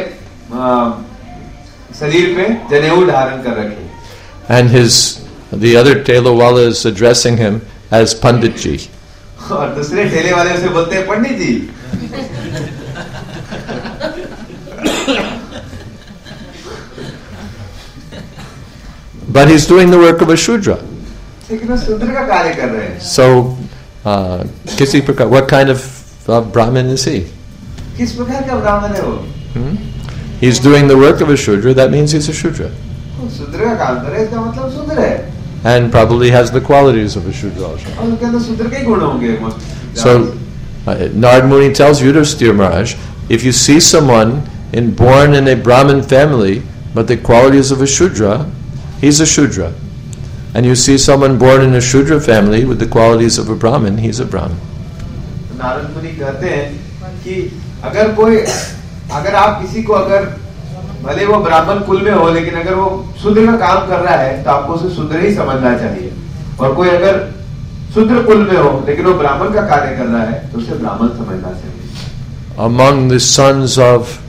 शरीर पे जनेऊ धारण कर रखे। And the other tela wala is addressing him as Pandit ji. और दूसरे ठेले वाले उसे बोलते हैं पंडित जी। But he's doing the work of a Shudra. लेकिन वो शूद्र का कार्य कर रहे हैं। So, kisi prakar, what kind of Brahmin is he? किस प्रकार का ब्राह्मण है वो? he's doing the work of a Shudra, that means he's a Shudra. शूद्र का काम करे इसका मतलब शूद्र है. And probably has the qualities of a Shudra also. और उसके अंदर शूद्र के ही गुण होंगे. So, Narad Muni tells Yudhisthira Maharaj, if you see someone born in a Brahmin family, but the qualities of a Shudra, he's a Shudra. And you see someone born in a Shudra family with the qualities of a Brahmin, he's a Brahmin. Narad मुनि कहते हैं कि अगर आप किसी को अगर भले वो ब्राह्मण कुल में हो लेकिन अगर वो शूद्र का काम कर रहा है तो आपको उसे शूद्र ही समझना चाहिए. और कोई अगर शूद्र कुल में हो लेकिन वो ब्राह्मण का कार्य कर रहा है तो उसे ब्राह्मण समझना चाहिए. Among the sons of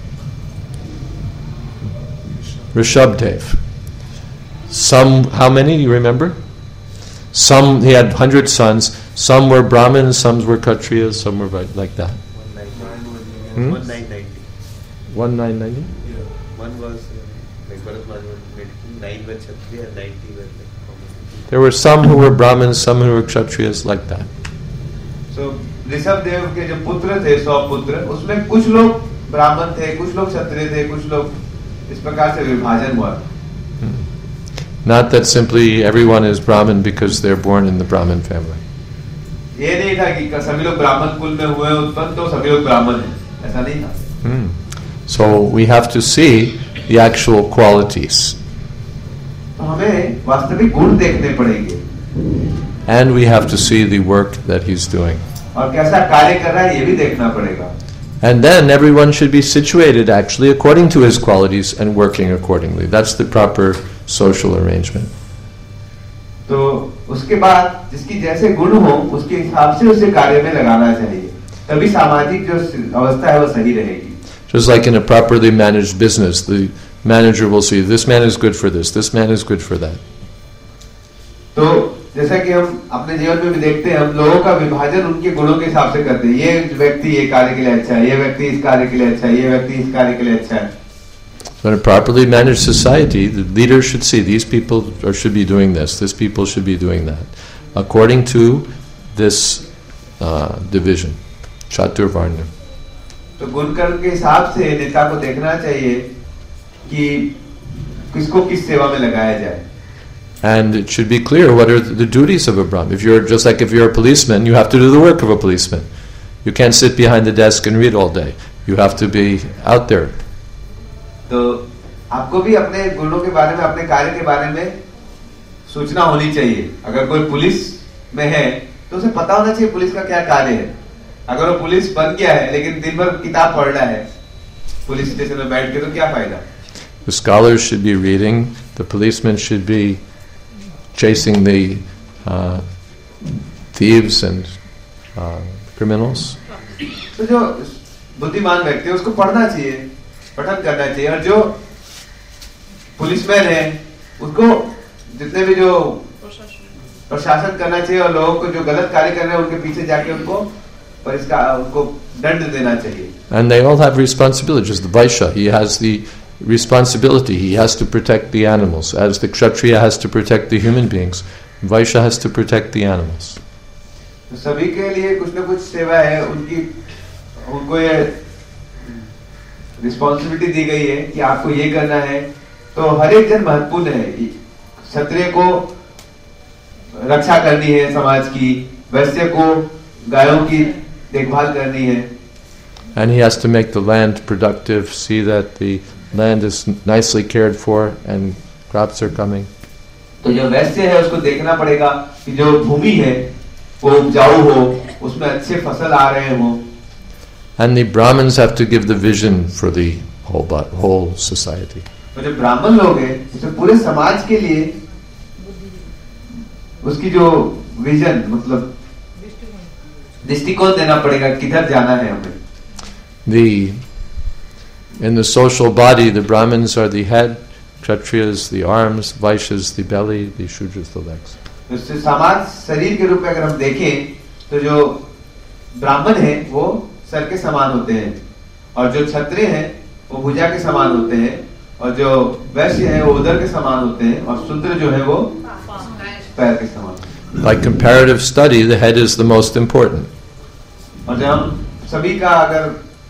Rishabdev, how many do you remember? He had 100 sons. Some were Brahmins, some were Kshatriyas, some were like that. 1990. 1990? Yeah. One was like Bharat 9 were Kshatriya and 90 were like. There were some who were Brahmins, some who were Kshatriyas, like that. So Rishabhdev के जो पुत्र थे 100 पुत्र उसमें कुछ लोग ब्राह्मण थे, कुछ लोग क्षत्रिय थे, कुछ लोग इस प्रकार से विभाजन हुआ. Not that simply everyone is Brahmin because they're born in the Brahmin family. ये नहीं था कि सभी लोग ब्राह्मण कुल में हुए उत्पन्न तो सभी लोग ब्राह्मण हैं, ऐसा नहीं था. So we have to see the actual qualities. तो हमें वास्तविक गुण देखने पड़ेंगे. And we have to see the work that he's doing. और कैसा कार्य कर रहा है ये भी देखना पड़ेगा. And then everyone should be situated actually according to his qualities and working accordingly. That's the proper social arrangement. तो उसके बाद जिसकी जैसे गुण हो उसके हिसाब से उसे कार्य में लगाना चाहिए, तभी सामाजिक जो अवस्था है वो सही रहेगी. Just like in a properly managed business, the manager will see this man is good for this man is good for that. तो जैसा कि हम अपने जीवन में भी देखते हैं, हम लोगों का विभाजन उनके गुणों के हिसाब से करते हैं. ये व्यक्ति ये कार्य के लिए अच्छा है, ये व्यक्ति इस कार्य के लिए अच्छा है, ये व्यक्ति इस कार्य के लिए अच्छा है. So in a properly managed society, the leader should see these people should be doing this people should be doing that, according to this division, Chaturvarna. तो गुण कर्म के हिसाब से नेता को देखना चाहिए कि किसको किस सेवा में लगाया जाए. And it should be clear what are the duties of a Brahmin. If you're a policeman, you have to do the work of a policeman. You can't sit behind the desk and read all day. You have to be out there. तो आपको भी अपने गुणों के बारे में, अपने कार्य के बारे में सूचना होनी चाहिए. अगर कोई पुलिस में है तो उसे पता होना चाहिए पुलिस का क्या कार्य है. अगर वो पुलिस बन गया है लेकिन दिन भर किताब पढ़ रहा है पुलिस स्टेशन में बैठ के तो क्या फायदा. The scholars should be reading. The policemen should be chasing the thieves and criminals. तो जो बुद्धिमान व्यक्ति है उसको पढ़ना चाहिए, पठन करना चाहिए. और जो पुलिसमैन है उसको जितने भी जो प्रशासन करना चाहिए और लोगों को जो गलत कार्य कर रहे हैं उनके पीछे जाके उनको दंड देना चाहिए. And they all have responsibilities. The Vaishya, he has the responsibility. He has to protect the animals. As the Kshatriya has to protect the human beings, Vaishya has to protect the animals. तो सभी के लिए कुछ न कुछ सेवा है, उनको ये रिस्पॉन्सिबिलिटी दी गई है कि आपको ये करना है. तो हर एक जन महत्वपूर्ण है. क्षत्रिय को रक्षा करनी है समाज की, वैश्य को गायों की देखभाल करनी है. And he has to make the land productive, see that the land is nicely cared for and crops are coming. तो जो वैश्य है उसको देखना पड़ेगा कि जो भूमि है वो उपजाऊ हो, उसमें अच्छे फसल आ रहे हो. And the Brahmins have to give the vision for the whole society. तो जो ब्राह्मण लोग हैं उसे पूरे समाज के लिए उसकी जो विजन मतलब दृष्टिकोण देना पड़ेगा, किधर जाना है हमें. In the social body, the Brahmins are the head, Kshatriyas the arms, Vaishyas the belly, the Shudras the legs. तो समाज शरीर के रूप में अगर हम देखें तो जो ब्राह्मण हैं वो सर के समान होते हैं, और जो क्षत्रिय हैं वो भुजा के समान होते हैं, और जो वैश्य हैं वो उदर के समान होते हैं, और शूद्र जो है वो पैर के समान. Like comparative study, the head is the most important. और जब हम सभी का अगर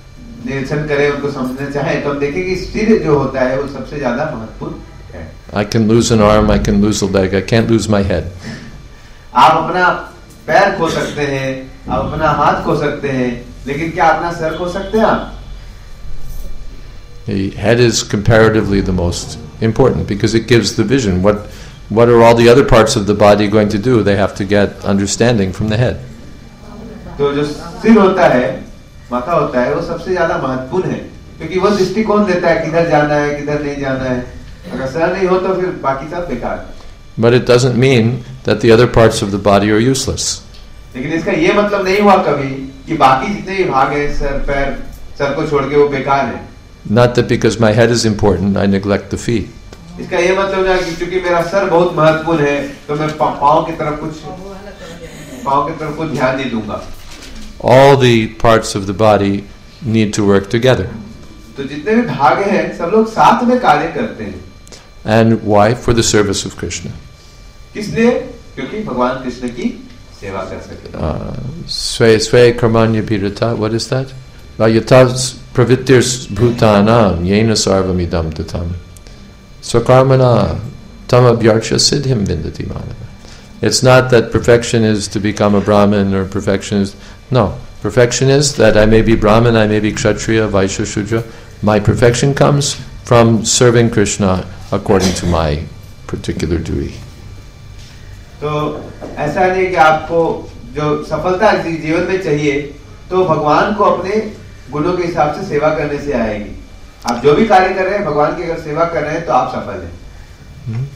निरीक्षण करें, उनको समझना चाहें, तो हम देखेंगे सिर जो होता है वो सबसे ज्यादा महत्वपूर्ण है. I can lose an arm, I can lose a leg, I can't lose my head. आप अपना पैर खो सकते हैं, आप अपना हाथ खो सकते हैं, लेकिन क्या अपना सर खो सकते हैं आप? The head is comparatively the most important because it gives the vision. What are all the other parts of the body going to do? They have to get understanding from the head. तो जो सिर होता है, माथा होता है, वो सबसे ज्यादा महत्वपूर्ण है, क्योंकि वो दृष्टिकोण देता है किधर जाना है, किधर नहीं जाना है. अगर सर नहीं हो तो फिर बाकी सब बेकार. But it doesn't mean that the other parts of the body are useless. लेकिन इसका ये मतलब नहीं हुआ कभी कि बाकी जितने भी भाग हैं, सर पैर, सर को छोड़ के वो बेकार है. Not that because my head is important, I neglect the feet. इसका ये मतलब नहीं कि क्योंकि मेरा सर बहुत महत्वपूर्ण है तो मैं पाँव की तरफ कुछ ध्यान नहीं दूंगा. All the parts of the body need to work together. तो जितने भी भाग हैं सब लोग साथ में कार्य करते हैं. And why? For the service of Krishna. किस लिए? क्योंकि भगवान कृष्ण की सेवा कर सके. Sve karmanya pirata. What is that? Yatas pravittirs bhutanam yena sarvamidam tatam. Swakarmana tamabhyarcha siddhim vindati manava. It's not that perfection is to become a Brahmin, or perfection is... No. Perfection is that I may be Brahmin, I may be Kshatriya, Vaishya, Shudra. My perfection comes from serving Krishna according to my particular duty. तो ऐसा नहीं कि आपको जो सफलता जीवन में चाहिए तो भगवान को अपने गुणों के हिसाब से सेवा करने से आएगी. आप जो भी कार्य कर रहे हैं, भगवान की अगर सेवा कर रहे हैं तो आप सफल हैं.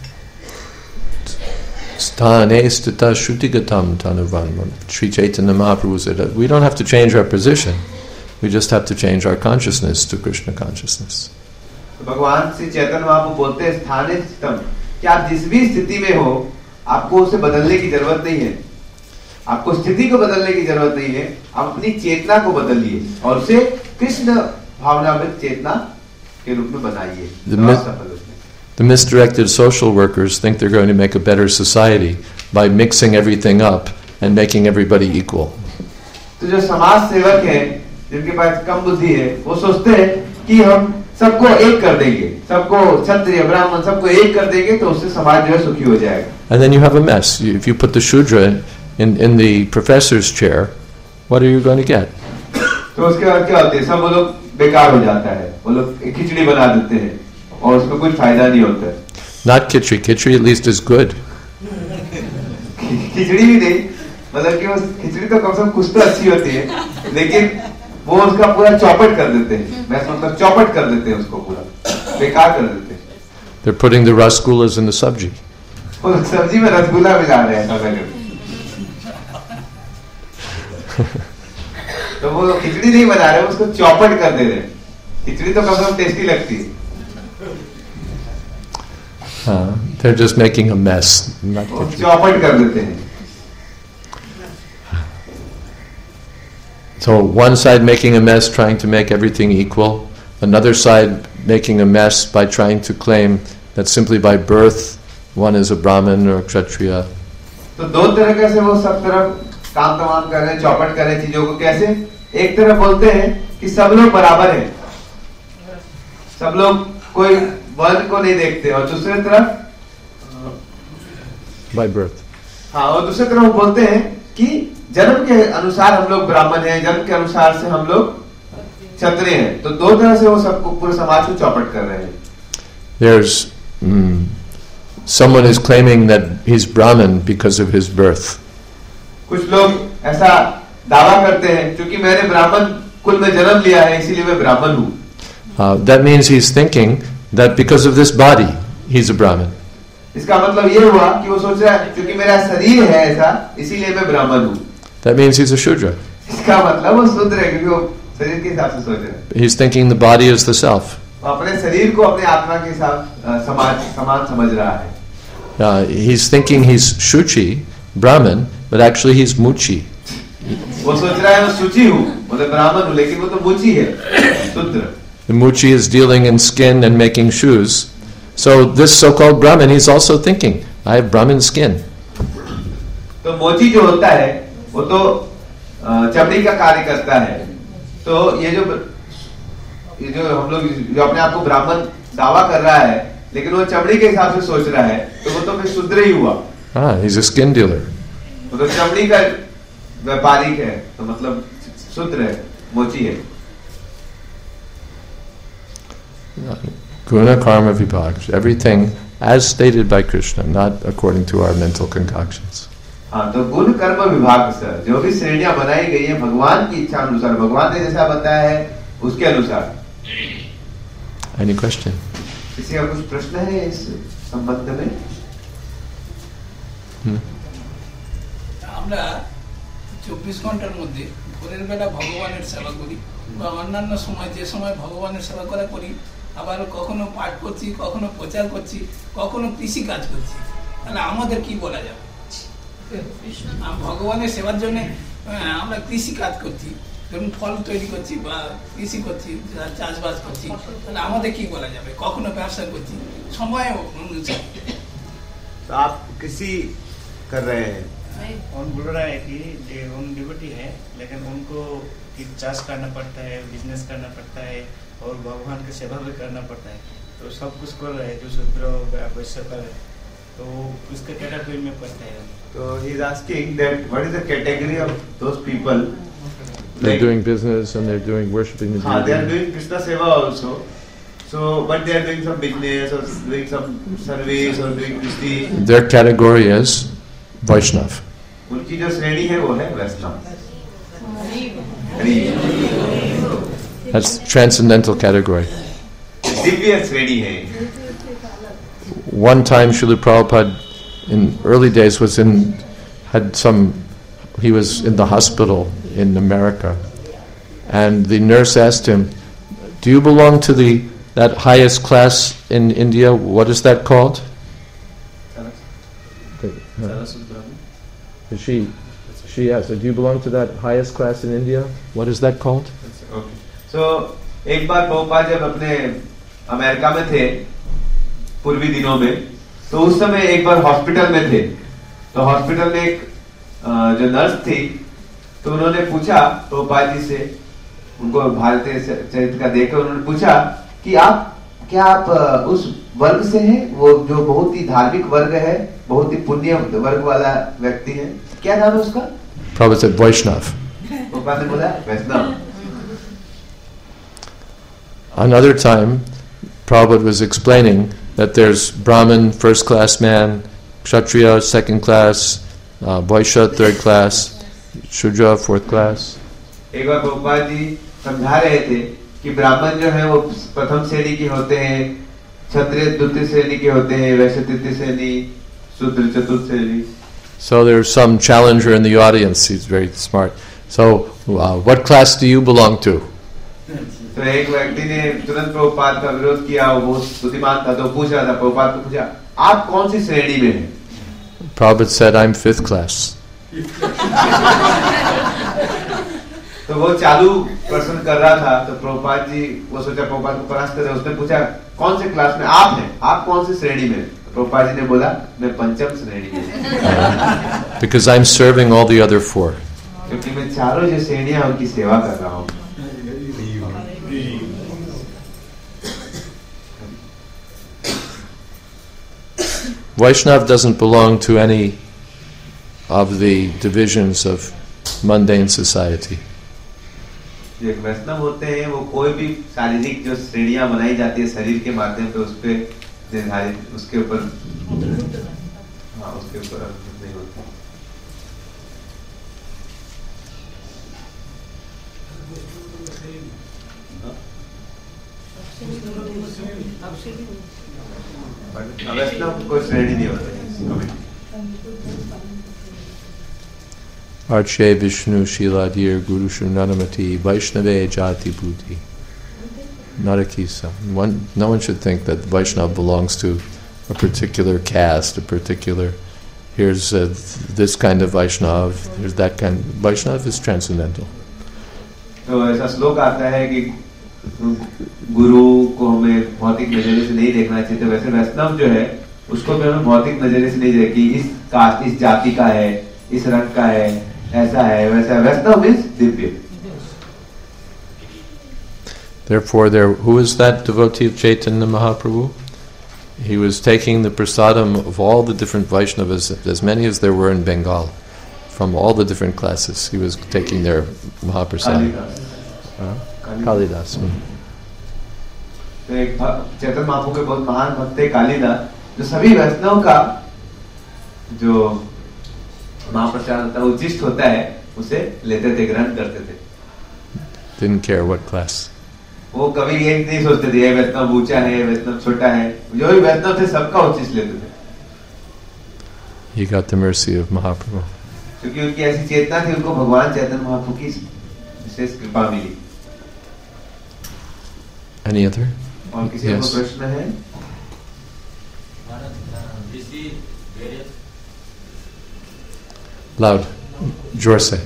Sthane stita shrutigatam tanuvanman. Sri Chaitanya Mahaprabhu said that we don't have to change our position, we just have to change our consciousness to Krishna consciousness. भगवान श्री चैतन्य महाप्रभु बोलते हैं स्थाने स्थितम, कि आप जिस भी स्थिति में हो आपको उसे बदलने की जरूरत नहीं है. आपको स्थिति को बदलने की जरूरत नहीं है, आप अपनी चेतना को बदलिए और उसे कृष्ण भावनामृत चेतना के रूप में बनाइए. The misdirected social workers think they're going to make a better society by mixing everything up and making everybody equal. तो जो समाज सेवक हैं, जिनके पास कम बुद्धि है, वो सोचते हैं कि हम सबको एक कर देंगे, सबको क्षत्रिय ब्राह्मण सबको एक कर देंगे तो उससे समाज जो है सुखी हो जाएगा. And then you have a mess. If you put the Shudra in the professor's chair, what are you going to get? तो उसके बाद क्या होता है, सब वो लोग बेकार हो जाता है, वो लोग खिचड़ी बना देते हैं और उसमें कुछ फायदा नहीं होता है. Not khichdi. Khichdi at least is good. खिचड़ी भी नहीं, मतलब कि वो खिचड़ी तो कम से कम कुछ तो अच्छी होती है, लेकिन वो उसका पूरा चौपट कर देते हैं. मैं मतलब चौपट कर देते हैं, उसको पूरा बेकार कर देते हैं. They're putting the rasgullas in the sabji. वो सब्जी में रसगुल्ला मिला रहे हैं. तो वो खिचड़ी नहीं बना रहे, उसको चौपट कर दे रहे. खिचड़ी तो कम से कम टेस्टी लगती है. They're just making a mess. चौपट कर देते हैं. So one side making a mess, trying to make everything equal. Another side making a mess by trying to claim that simply by birth one is a Brahmin or a Kshatriya. तो दो तरह से वो सब तरफ काम तमाम कर रहे हैं, चौपट कर रहे हैं चीजों को. कैसे? एक तरफ बोलते हैं कि सब लोग बराबर हैं, सब लोग कोई वर्ण को नहीं देखते, और दूसरी तरफ by birth. हाँ, और दूसरी तरफ बोलते हैं कि जन्म के अनुसार हम लोग ब्राह्मण हैं, जन्म के अनुसार से हम लोग क्षत्रिय हैं. तो दो तरह से वो सबको पूरे समाज को चौपट कर रहे हैं. There's someone is claiming that he's Brahmin because of his birth. कुछ लोग ऐसा दावा करते हैं क्योंकि मैंने ब्राह्मण कुल में जन्म लिया है इसीलिए मैं ब्राह्मण हूँ. That means he's thinking that because of this body he's a Brahmin. इसका मतलब ये हुआ कि वो सोच रहा है क्योंकि मेरा शरीर है ऐसा इसीलिए मैं ब्राह्मण हूँ. That means he's a Shudra. इसका मतलब वो शूद्र है क्योंकि वो शरीर के हिसाब से सोच रहा है. He's thinking the body is the self. अपने शरीर को अपने आत्मा के साथ समान समझ रहा है. He's thinking he's Shuchi, Brahmin, but actually he's Muchi. वो सोच रहा है मैं शुचि हूँ, मतलब ब्राह्मण हूँ, लेकिन वो तो मुची है, शूद्र. The Muchi is dealing in skin and making shoes. So this so-called Brahmin, he's also thinking, I have Brahmin skin. तो मोची जो होता है वो तो चमड़ी का कार्य करता है. तो ये जो ये जो हम लोग जो अपने आप को ब्राह्मण दावा कर रहा है लेकिन वो चमड़ी के हिसाब से सोच रहा है तो वो तो फिर शूद्र ही हुआ. He's a skin dealer. वो तो चमड़ी का व्यापारिक है तो मतलब शूद्र है, मोची है. Guna karma vibhag, everything as stated by Krishna, not according to our mental concoctions. हाँ, तो गुण कर्म विभाग सर जो भी श्रेणियां बनाई गई है भगवान की इच्छा अनुसार, भगवान ने जैसा बताया है उसके अनुसार. Any question? किसी का कुछ प्रश्न है इस संबंध में? আমরা 24 ঘন্টার মধ্যে ভোরের বেলা ভগবানের সেবা করি বা অন্যান্য সময় যে সময় ভগবানের সেবা করা করি, আবার কখনো পাঠ করছি, কখনো প্রচার করছি, কখনো কৃষি কাজ করছি, তাহলে আমাদের কি বলা যাবে? ভগবানের সেবার জন্য আমরা কৃষি কাজ করছি, ধরুন ফল তৈরি করছি বা কৃষি করছি, চাষবাস করছি, তাহলে আমাদের কি বলা যাবে? কখনো ব্যবসা করছি, সময় অনুযায়ী. आप कृषि कर रहे हैं, उन बोल रहा है कि उन डिवोटी है लेकिन उनको चाष करना पड़ता है, बिजनेस करना पड़ता है और भगवान की सेवा भी करना पड़ता है, तो सब कुछ कर रहे हैं जो शूद्र वैश्य कर रहे, तो उसके कैटेगरी में पड़ता है. तो he is asking that what is the category of those people? They're doing business and they're doing worshiping the हाँ, they are deity. doing Krishna seva also. So, but they are doing some business or doing some service or doing Krishna. Their category is Vaishnav. उनकी जो श्रेणी है वो है वैष्णव. That's transcendental category. Divya श्रेणी है. One time Srila Prabhupada in early days he was in the hospital in America, and the nurse asked him, "Do you belong to that highest class in India? What is that called?" She asked, "Do you belong to that highest class in India? What is that called?" Okay. So एक बार प्रभुपाद जब अपने America में थे पूर्वी दिनों में, तो उस समय एक बार हॉस्पिटल में थे, तो हॉस्पिटल में एक जो नर्स थी, तो उन्होंने पूछा प्रभुपाद जी से, उनको भारतीय चरित्र का देखकर उन्होंने पूछा कि क्या आप उस वर्ग से हैं, वो जो बहुत ही धार्मिक वर्ग है, बहुत ही पुण्य वर्ग वाला व्यक्ति है, क्या नाम है उसका? Prabhupada said Vaishnav. प्रभुपाद ने बोला वैष्णव. Another time, Prabhupada was explaining that there's Brahmin, first class man, Kshatriya, second class, Vaishya, third class, Shudra, fourth class. एक बार प्रभुपाद जी समझा रहे थे कि ब्राह्मण जो है वो प्रथम श्रेणी के होते हैं, क्षत्रिय द्वितीय श्रेणी के होते हैं, वैश्य तृतीय श्रेणी, शूद्र चतुर्थ श्रेणी. So there's some challenger in the audience. He's very smart. So, what class do you belong to? तो एक व्यक्ति ने तुरंत प्रभुपाद का विरोध किया, वो बहुत बुद्धिमान था, तो पूछ रहा था, प्रभुपाद को पूछा, आप कौन सी श्रेणी में हैं? Prabhupada said, "I'm fifth class." तो वो चालू प्रश्न कर रहा था, तो प्रभुपाद जी वो सोचा प्रभुपाद को परास्त करे, उसने पूछा कौन से क्लास में आप हैं, आप कौन सी श्रेणी में? तो प्रभुपाद जी ने बोला मैं पंचम श्रेणी में. Because I'm serving all the other four. क्योंकि मैं चारों जो श्रेणियां उनकी सेवा कर रहा हूँ. Vaishnav doesn't belong to any of the divisions of mundane society. जो वैष्णव होते हैं वो कोई भी शारीरिक जो श्रेणियां बनाई जाती है शरीर के माध्यम से, उस पे निर्धारित, उसके ऊपर नहीं होता. वैष्णव कोई श्रेणी नहीं होता. Arche Vishnu Shiladir Guru Shunanamati Vaishnave Jati Bhuti Narakisa. No one should think that Vaishnav belongs to a particular caste, a particular, here's this kind of Vaishnav, here's that kind. Vaishnav is transcendental. तो ऐसा श्लोक आता है कि गुरु को हमें भौतिक नजरिए से नहीं देखना चाहिए, तो वैसे वैष्णव जो है उसको भी हमें भौतिक नजरिए से नहीं देखना कि इस कास्ट, इस जाति का है, इस रंग का है, ऐसा है वैसा. वैष्णव मीन्स दिव्य. Therefore, who is that devotee of Chaitanya Mahaprabhu? He was taking the prasadam of all the different Vaishnavas, as many as there were in Bengal, from all the different classes. He was taking their Mahaprasad. Kalidas. तो एक चैतन्य महाप्रभु के बहुत महान भक्त है कालिदास, जो सभी वैष्णव का जो महाप्रसाद होता है, उचिष्ट होता है, उसे लेते थे, ग्रहण करते थे. Didn't care what class. वो कभी ये नहीं सोचते थे ये वैष्णव ऊंचा है, वैष्णव छोटा है, जो भी वैष्णव थे सबका उचिष्ट लेते थे. He got the mercy of Mahaprabhu. क्योंकि उनकी ऐसी चेतना थी, उनको भगवान चैतन्य महाप्रभु की विशेष कृपा मिली. Any other? और किसी को प्रश्न है? Loud. Joor se.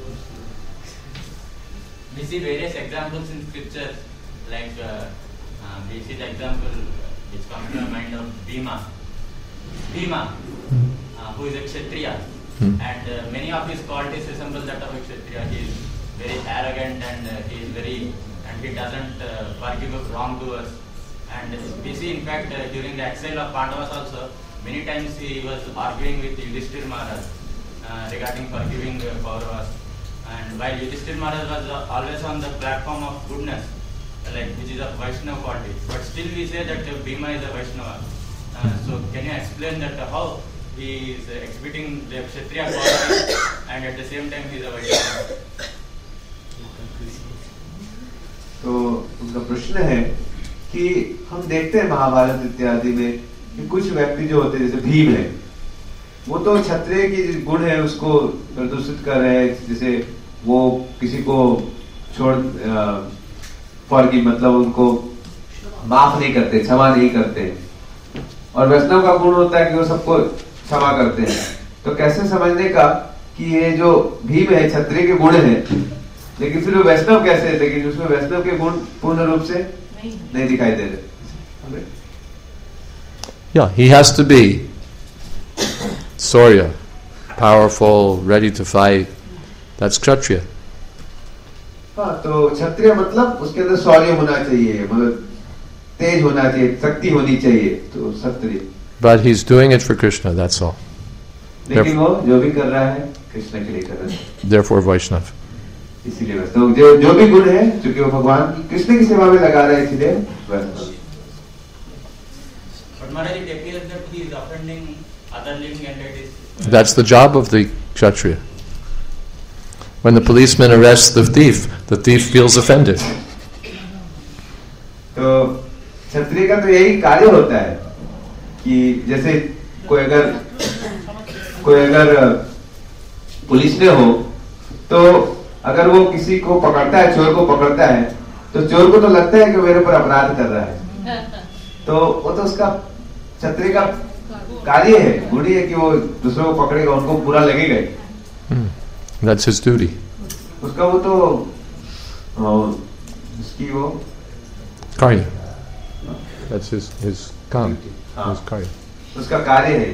We see various examples in scripture, like we see the example which comes to the mind of Bhima. Who is a Kshatriya, and many of his qualities resemble that of a Kshatriya. He is very arrogant and he doesn't forgive wrongdoers. And we see, in fact, during the exile of Pandavas also, many times he was arguing with Yudhishthira Maharaj regarding forgiving Kauravas. And while Yudhishthira Maharaj was always on the platform of goodness, which is a Vaishnava quality, but still we say that Bhima is a Vaishnava. So can you explain that how he is exhibiting the Kshatriya quality and at the same time he is a Vaishnava? तो उनका प्रश्न है कि हम देखते हैं महाभारत इत्यादि में कि कुछ व्यक्ति जो होते हैं, जैसे भीम है, वो तो क्षत्रिय की गुण है उसको प्रदूषित कर रहे हैं, जैसे वो किसी को छोड़ फॉरगिव मतलब उनको माफ नहीं करते, क्षमा नहीं करते. और वैष्णव का गुण होता है कि वो सबको क्षमा करते हैं. तो कैसे समझने का कि ये जो भीम है क्षत्रिय के गुण है, लेकिन फिर वो वैष्णव कैसे है, लेकिन उसमें वैष्णव के गुण पूर्ण रूप से नहीं दिखाई दे रहे. Yeah, he has to be Saurya, powerful, ready to fight. That's Kshatriya. हाँ, तो क्षत्रिय मतलब उसके अंदर शौर्य होना चाहिए, मतलब तेज होना चाहिए, शक्ति होनी चाहिए, तो क्षत्रिय. But he's doing it for Krishna, that's all. लेकिन वो जो भी कर रहा है कृष्ण के लिए कर रहा है. Therefore Vaishnav. इसीलिए तो जो भी गुण है, क्योंकि वो भगवान की कृष्ण की सेवा में लगा रहा है, इसीलिए वैष्णव. But Maharaj, it appears that he is offending other living entities. That's the job of the Kshatriya. When the policeman arrests the thief feels offended. तो क्षत्रिय का तो यही कार्य होता है कि जैसे कोई अगर पुलिस में हो, तो अगर वो किसी को पकड़ता है, चोर को पकड़ता है, तो चोर को तो लगता है कि मेरे ऊपर अपराध कर रहा है, तो वो तो उसका क्षत्रिय का कार्य है, गुणी है कि वो दूसरों को पकड़ेगा, उनको बुरा लगेगा. That's his duty. उसका वो तो उसकी वो Karya. That's his काम, his karya. उसका कार्य है.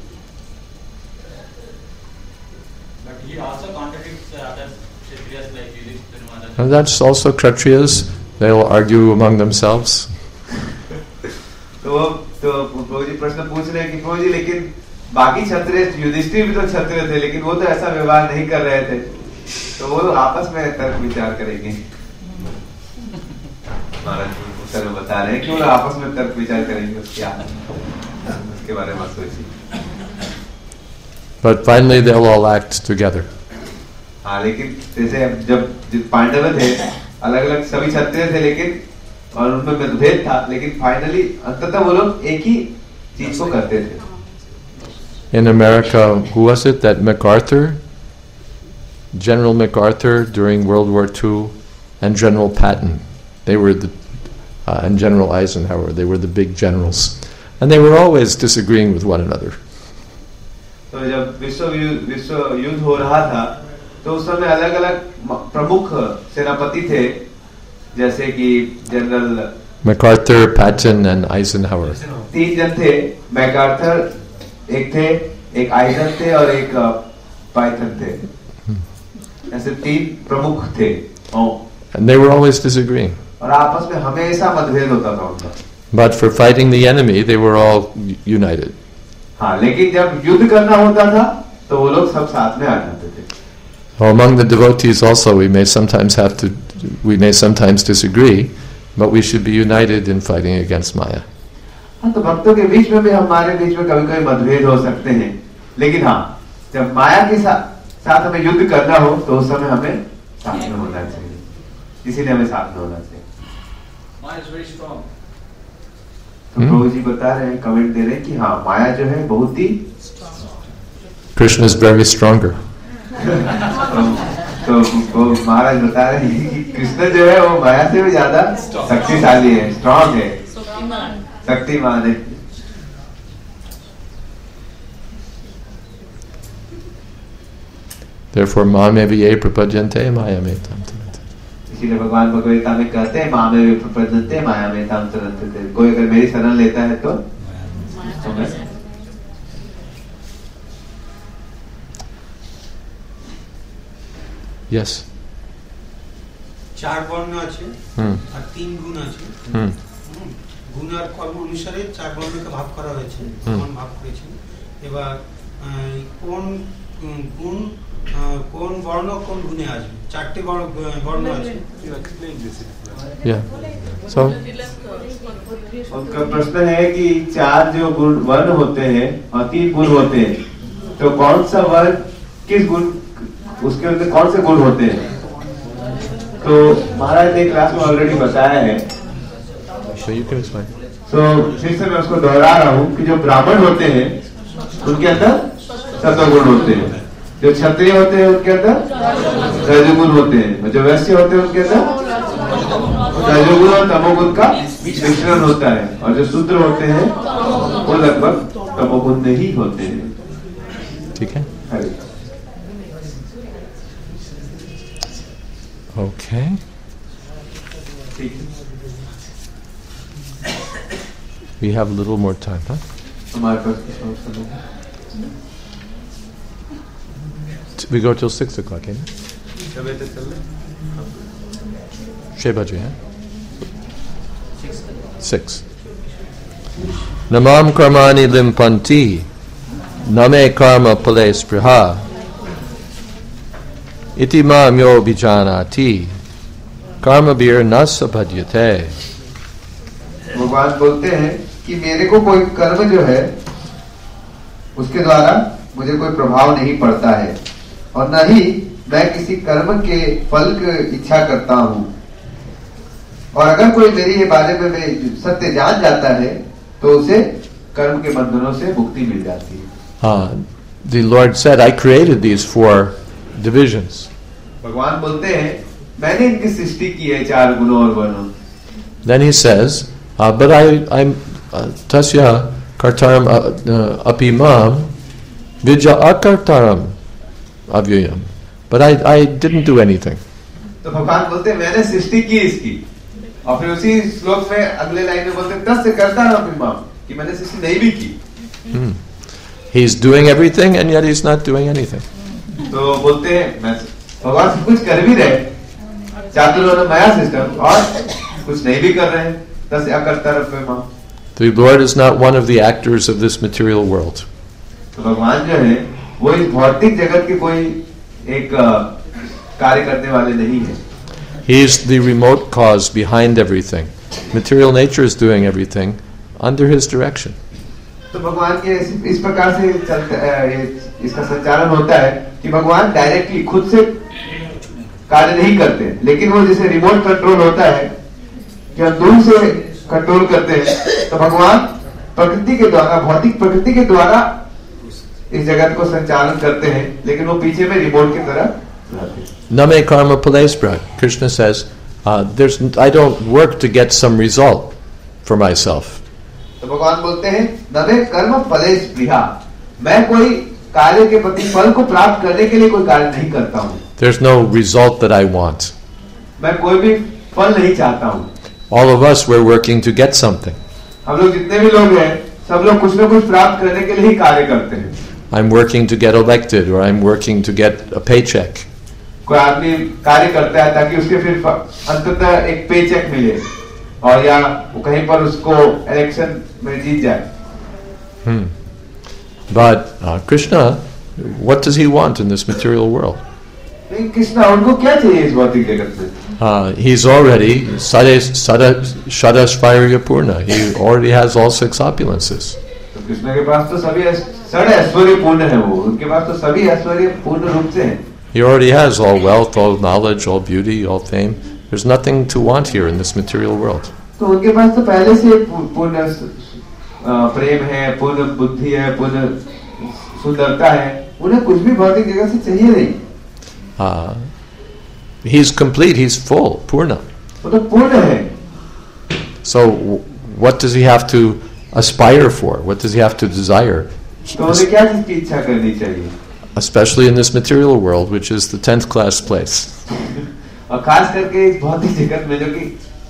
But he also contradicts other Kshatriyas like Yudhishthira Maharaj. And that's also Kshatriyas. They'll argue among themselves. तो प्रभु जी प्रश्न पूछ रहे हैं कि प्रभु जी लेकिन बाकी क्षत्रिय, युधिष्ठिर भी तो क्षत्रिय थे, लेकिन वो तो ऐसा व्यवहार नहीं कर रहे थे, तो वो आपस में तर्क विचार करेंगे. महाराज उत्तर में बता रहे हैं कि वो आपस में तर्क विचार करेंगे उसके बारे में सोचिए. But finally they'll all act together. हाँ, लेकिन जैसे जब पांडव थे, अलग अलग सभी क्षत्रिय थे, लेकिन और उनमें मतभेद था, लेकिन फाइनली अंततः वो लोग एक ही चीज को करते थे. In America, who was it that MacArthur, General MacArthur during World War II, and General Patton, they were and General Eisenhower, they were the big generals, and they were always disagreeing with one another. तो जब विश्व युद्ध हो रहा था, तो उस समय अलग अलग प्रमुख सेनापति थे, जैसे कि general MacArthur, Patton, and Eisenhower. 3 जन थे. मैकआर्थर एक थे, एक आइजन थे और एक पाइथन थे. ऐसे 3 प्रमुख थे. And they were always disagreeing. और आपस में हमेशा मतभेद होता था उनका. But for fighting the enemy, they were all united. हाँ, लेकिन जब युद्ध करना होता था तो वो लोग सब साथ में आ जाते थे. Among the devotees also, we may sometimes disagree, but we should be united in fighting against Maya. हाँ, तो भक्तों के बीच में भी हमारे बीच में कभी कभी मतभेद हो सकते हैं, लेकिन हाँ, जब माया के साथ हमें युद्ध करना हो तो उस समय हमें साथ में होना चाहिए. इसीलिए हमें साथ में होना चाहिए. Maya is very strong. तो प्रभु जी बता रहे हैं, कमेंट दे रहे हैं कि हाँ, माया जो है बहुत ही Krishna is very stronger. तो महाराज बता रहे हैं कि कृष्ण जो है वो माया से भी ज्यादा शक्तिशाली है, स्ट्रांग है, शक्तिमान है. Therefore, Mame Prapajante Maya Metam. इसीलिए भगवान भगवद्गीता में कहते हैं मामे प्रपद्यन्ते माया में ताम तरन्ते. कोई अगर मेरी शरण लेता है तो Yes. 4 বর্ণ আছে আর 3 গুণ আছে. গুণ আর কর্ম অনুসারে 4 বর্ণকে ভাগ করা হয়েছে. ভগবান ভাগ করেছেন. এবার কোন গুণ কোন বর্ণ কোন গুণে আসবে? 4টি বর্ণ আছে. Yeah. So उनका प्रश्न है कि 4 जो गुण वर्ण होते हैं और 3 गुण होते हैं, तो कौन सा वर्ण किस गुण, उसके अंदर कौन से गुण होते हैं? तो महाराज ने क्लास में ऑलरेडी बताया है. So you can explain. तो फिर से मैं उसको दोहरा रहा हूँ कि जो ब्राह्मण होते हैं उनके अंदर सत्वगुण होते हैं, जो क्षत्रिय होते हैं उनके अंदर रजोगुण होते हैं, और जो वैश्य होते हैं उनके अंदर रजोगुण और तमोगुण का मिश्रण होता है, और जो शूद्र होते हैं वो लगभग तमोगुण में ही होते हैं. ठीक है. Okay. We have a little more time, huh? We go till 6 o'clock, eh? 6 baje, huh? 6. Namam karmani limpanti, name karma pale spriha, iti mam yo vijanati, karma bir nasapadyate. भगवान बोलते हैं कि मेरे को कोई कर्म जो है उसके द्वारा मुझे कोई प्रभाव नहीं पड़ता है, और न ही मैं किसी कर्म के फल की इच्छा करता हूँ, और अगर कोई मेरी ये बारे में सत्य जान जाता है तो उसे कर्म के बंधनों से मुक्ति मिल जाती है. The Lord said, I created these 4 divisions. भगवान बोलते हैं मैंने इनकी सृष्टि की है 4 गुणों और वर्णों. Then he says, but I'm tasya kartaram apimam vidya akartaram avyayam. But I didn't do anything. तो भगवान बोलते हैं मैंने सृष्टि की इसकी, और फिर उसी श्लोक में अगले लाइन में बोलते हैं तस्य कर्तारम् अपिमाम, कि मैंने सृष्टि नहीं भी की. He's doing everything and yet he's not doing anything. तो बोलते हैं भगवान सब कुछ कर भी रहे, चातुर्वर्ण्य माया सिस्टम, और कुछ नहीं भी कर रहे हैं. तस्य अकर्तारम् अपिमाम. The Lord is not one of the actors of this material world. तो भगवान जो है वो इस भौतिक जगत के कोई एक कार्य करने वाले नहीं है. He is the remote cause behind everything. Material nature is doing everything under his direction. तो भगवान के इस प्रकार से इसका संचालन होता है कि भगवान डायरेक्टली खुद से कार्य नहीं करते, लेकिन वो जैसे रिमोट कंट्रोल होता है कि हम दूर से कंट्रोल करते हैं, तो भगवान प्रकृति के द्वारा, भौतिक प्रकृति के द्वारा इस जगत को संचालन करते हैं, लेकिन वो पीछे में रिमोट की तरह रहते हैं. Name karma palespra. Krishna says, I don't work to get some result for myself. तो भगवान बोलते हैं नमे कर्म फलेश प्रिया, मैं कोई कार्य के प्रति फल को प्राप्त करने के लिए कोई कार्य नहीं करता हूँ. There's no result that I want. मैं कोई भी फल नहीं चाहता हूँ. All of us, we're working to get something. हम लोग जितने भी लोग हैं, सब लोग कुछ न कुछ प्राप्त करने के लिए ही कार्य करते हैं. I'm working to get elected, or I'm working to get a paycheck. कोई आदमी कार्य करता है ताकि उसके फिर अंततः एक पे चेक मिले और या वो कहीं पर उसको इलेक्शन में जीत जाए। But Krishna, what does he want in this material world? नहीं, कृष्णा उनको क्या चाहिए इस भौतिक जगत में? He's already Shadashvairya Purna. He already has all 6 opulences. तो कृष्ण के पास तो सभी 6 ऐश्वर्य पूर्ण है, वो उनके पास तो सभी ऐश्वर्य पूर्ण रूप से हैं। He already has all wealth, all knowledge, all beauty, all fame. There's nothing to want here in this material world. तो उनके पास तो पहले से पूर्ण प्रेम है, पूर्ण बुद्धि है, पूर्ण सुंदरता है, उन्हें कुछ भी भौतिक जगत से चाहिए नहीं। He's complete, he's full, purna. वो तो पूर्ण है। So what does he have to aspire for? What does he have to desire? तो उन्हें क्या चीज की इच्छा करनी चाहिए? Especially in this material world, which is the 10th class place. और खास करके इस भौतिक जगत में जो कि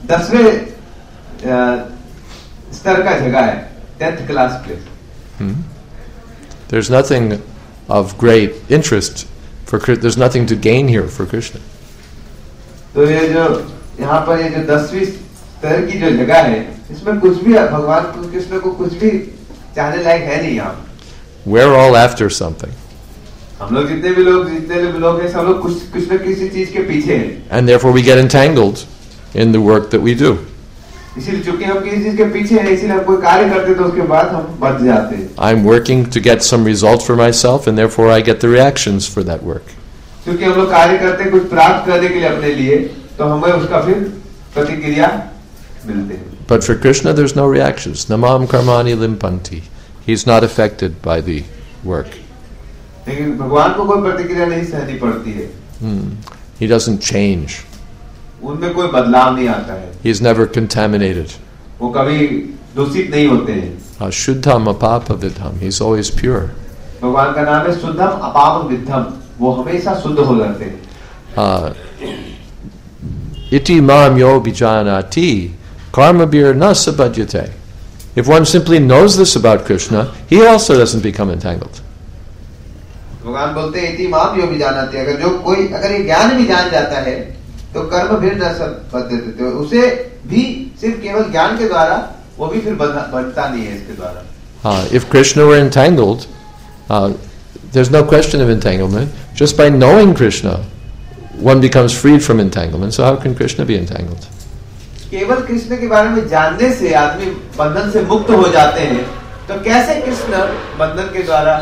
10वें स्तर का जगह है, 10th class place. There's nothing of great interest for there's nothing to gain here for Krishna. तो ये जो यहाँ पर ये जो 10वीं स्तर की जो जगह है, इसमें कुछ भी भगवान को कृष्ण को कुछ भी चाहने लायक है नहीं यहाँ। We're all after something. हम लोग जितने भी लोग हैं, सब लोग कुछ न किसी चीज के पीछे हैं। And therefore we get entangled in the work that we do. इसीलिए चूंकि हम किसी चीज के पीछे हैं, इसीलिए हम कोई कार्य करते तो उसके बाद हम बच जाते हैं। I'm working to get some result for myself, and therefore I get the reactions for that work. क्योंकि हम लोग कार्य करते हैं कुछ प्राप्त करने के लिए अपने लिए, तो हमें उसका फिर प्रतिक्रिया मिलते हैं। But for Krishna, there's no reactions. Namam karmani limpanti. He's not affected by the work. लेकिन भगवान को कोई प्रतिक्रिया नहीं सहनी पड़ती है। He doesn't change. उनमें कोई बदलाव नहीं आता है। He's never contaminated. वो कभी दूषित नहीं होते हैं। Shuddham apapa vidham. He's always pure. भगवान का नाम है शुद्धम अपाप विद्धम, वो हमेशा शुद्ध हो जाते हैं। Iti mam yo bijanati karmabir na sabhadyate. If one simply knows this about Krishna, he also doesn't become entangled. भगवान बोलते हैं इति माम यो बिजानाति, अगर ये ज्ञान भी जान जाता है तो कर्म फिर न बद्धते, उसे भी सिर्फ केवल ज्ञान के द्वारा वो भी फिर बंधता नहीं है इसके द्वारा। If Krishna were entangled, there's no question of entanglement. Just by knowing Krishna, one becomes freed from entanglement. So how can Krishna be entangled? केवल कृष्ण के बारे में जानने से आदमी बंधन से मुक्त हो जाते हैं, तो कैसे कृष्ण बंधन के द्वारा,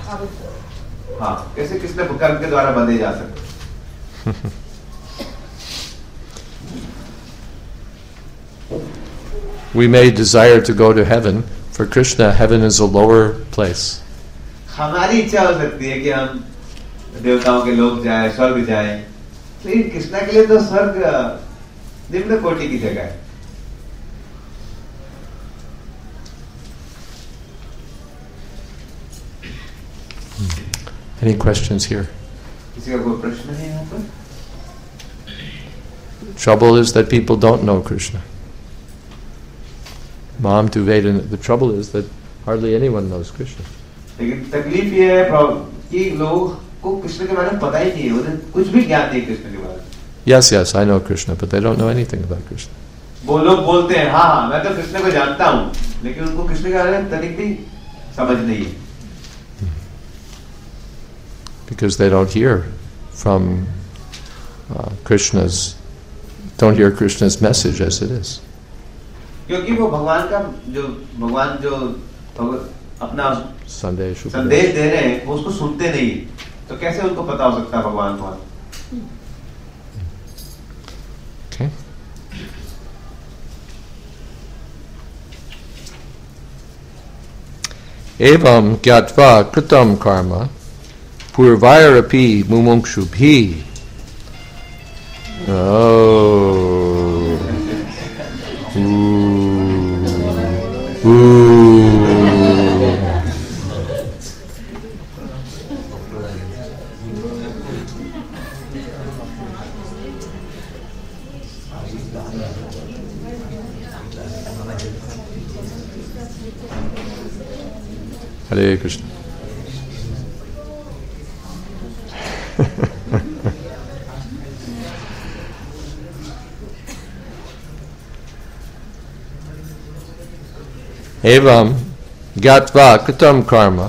कैसे कृष्ण कर्म के द्वारा बंधे जा सकते? We may desire to go to heaven. For Krishna, heaven is a lower place. हमारी इच्छा हो सकती है कि हम देवताओं के लोक जाए, स्वर्ग जाए, लेकिन कृष्णा के लिए तो स्वर्ग निम्न कोटि की जगह है। Any questions here? किसी का कोई प्रश्न है यहाँ पर? Trouble is that people don't know Krishna. Mam tu Vedana. The trouble is that hardly anyone knows Krishna. लेकिन तकलीफ ये है कि लोग को कृष्ण के बारे में पता ही नहीं है, उन्हें कुछ भी ज्ञान नहीं कृष्ण के बारे में। Yes, I know Krishna, but they don't know anything about Krishna. वो लोग बोलते हैं हाँ मैं तो कृष्ण को जानता हूँ, लेकिन उनको कृष्ण के बारे में तनिक भी समझ नहीं है। Because they don't hear from don't hear Krishna's message as it is. क्योंकि वो भगवान जो अपना संदेश दे रहे हैं वो उसको सुनते नहीं, तो कैसे उनको पता हो सकता है भगवान कौन? Okay. Evam gyatva kritam karma purvairapi mumukshubhi. Hare Krishna. Evam Gatva Katam Karma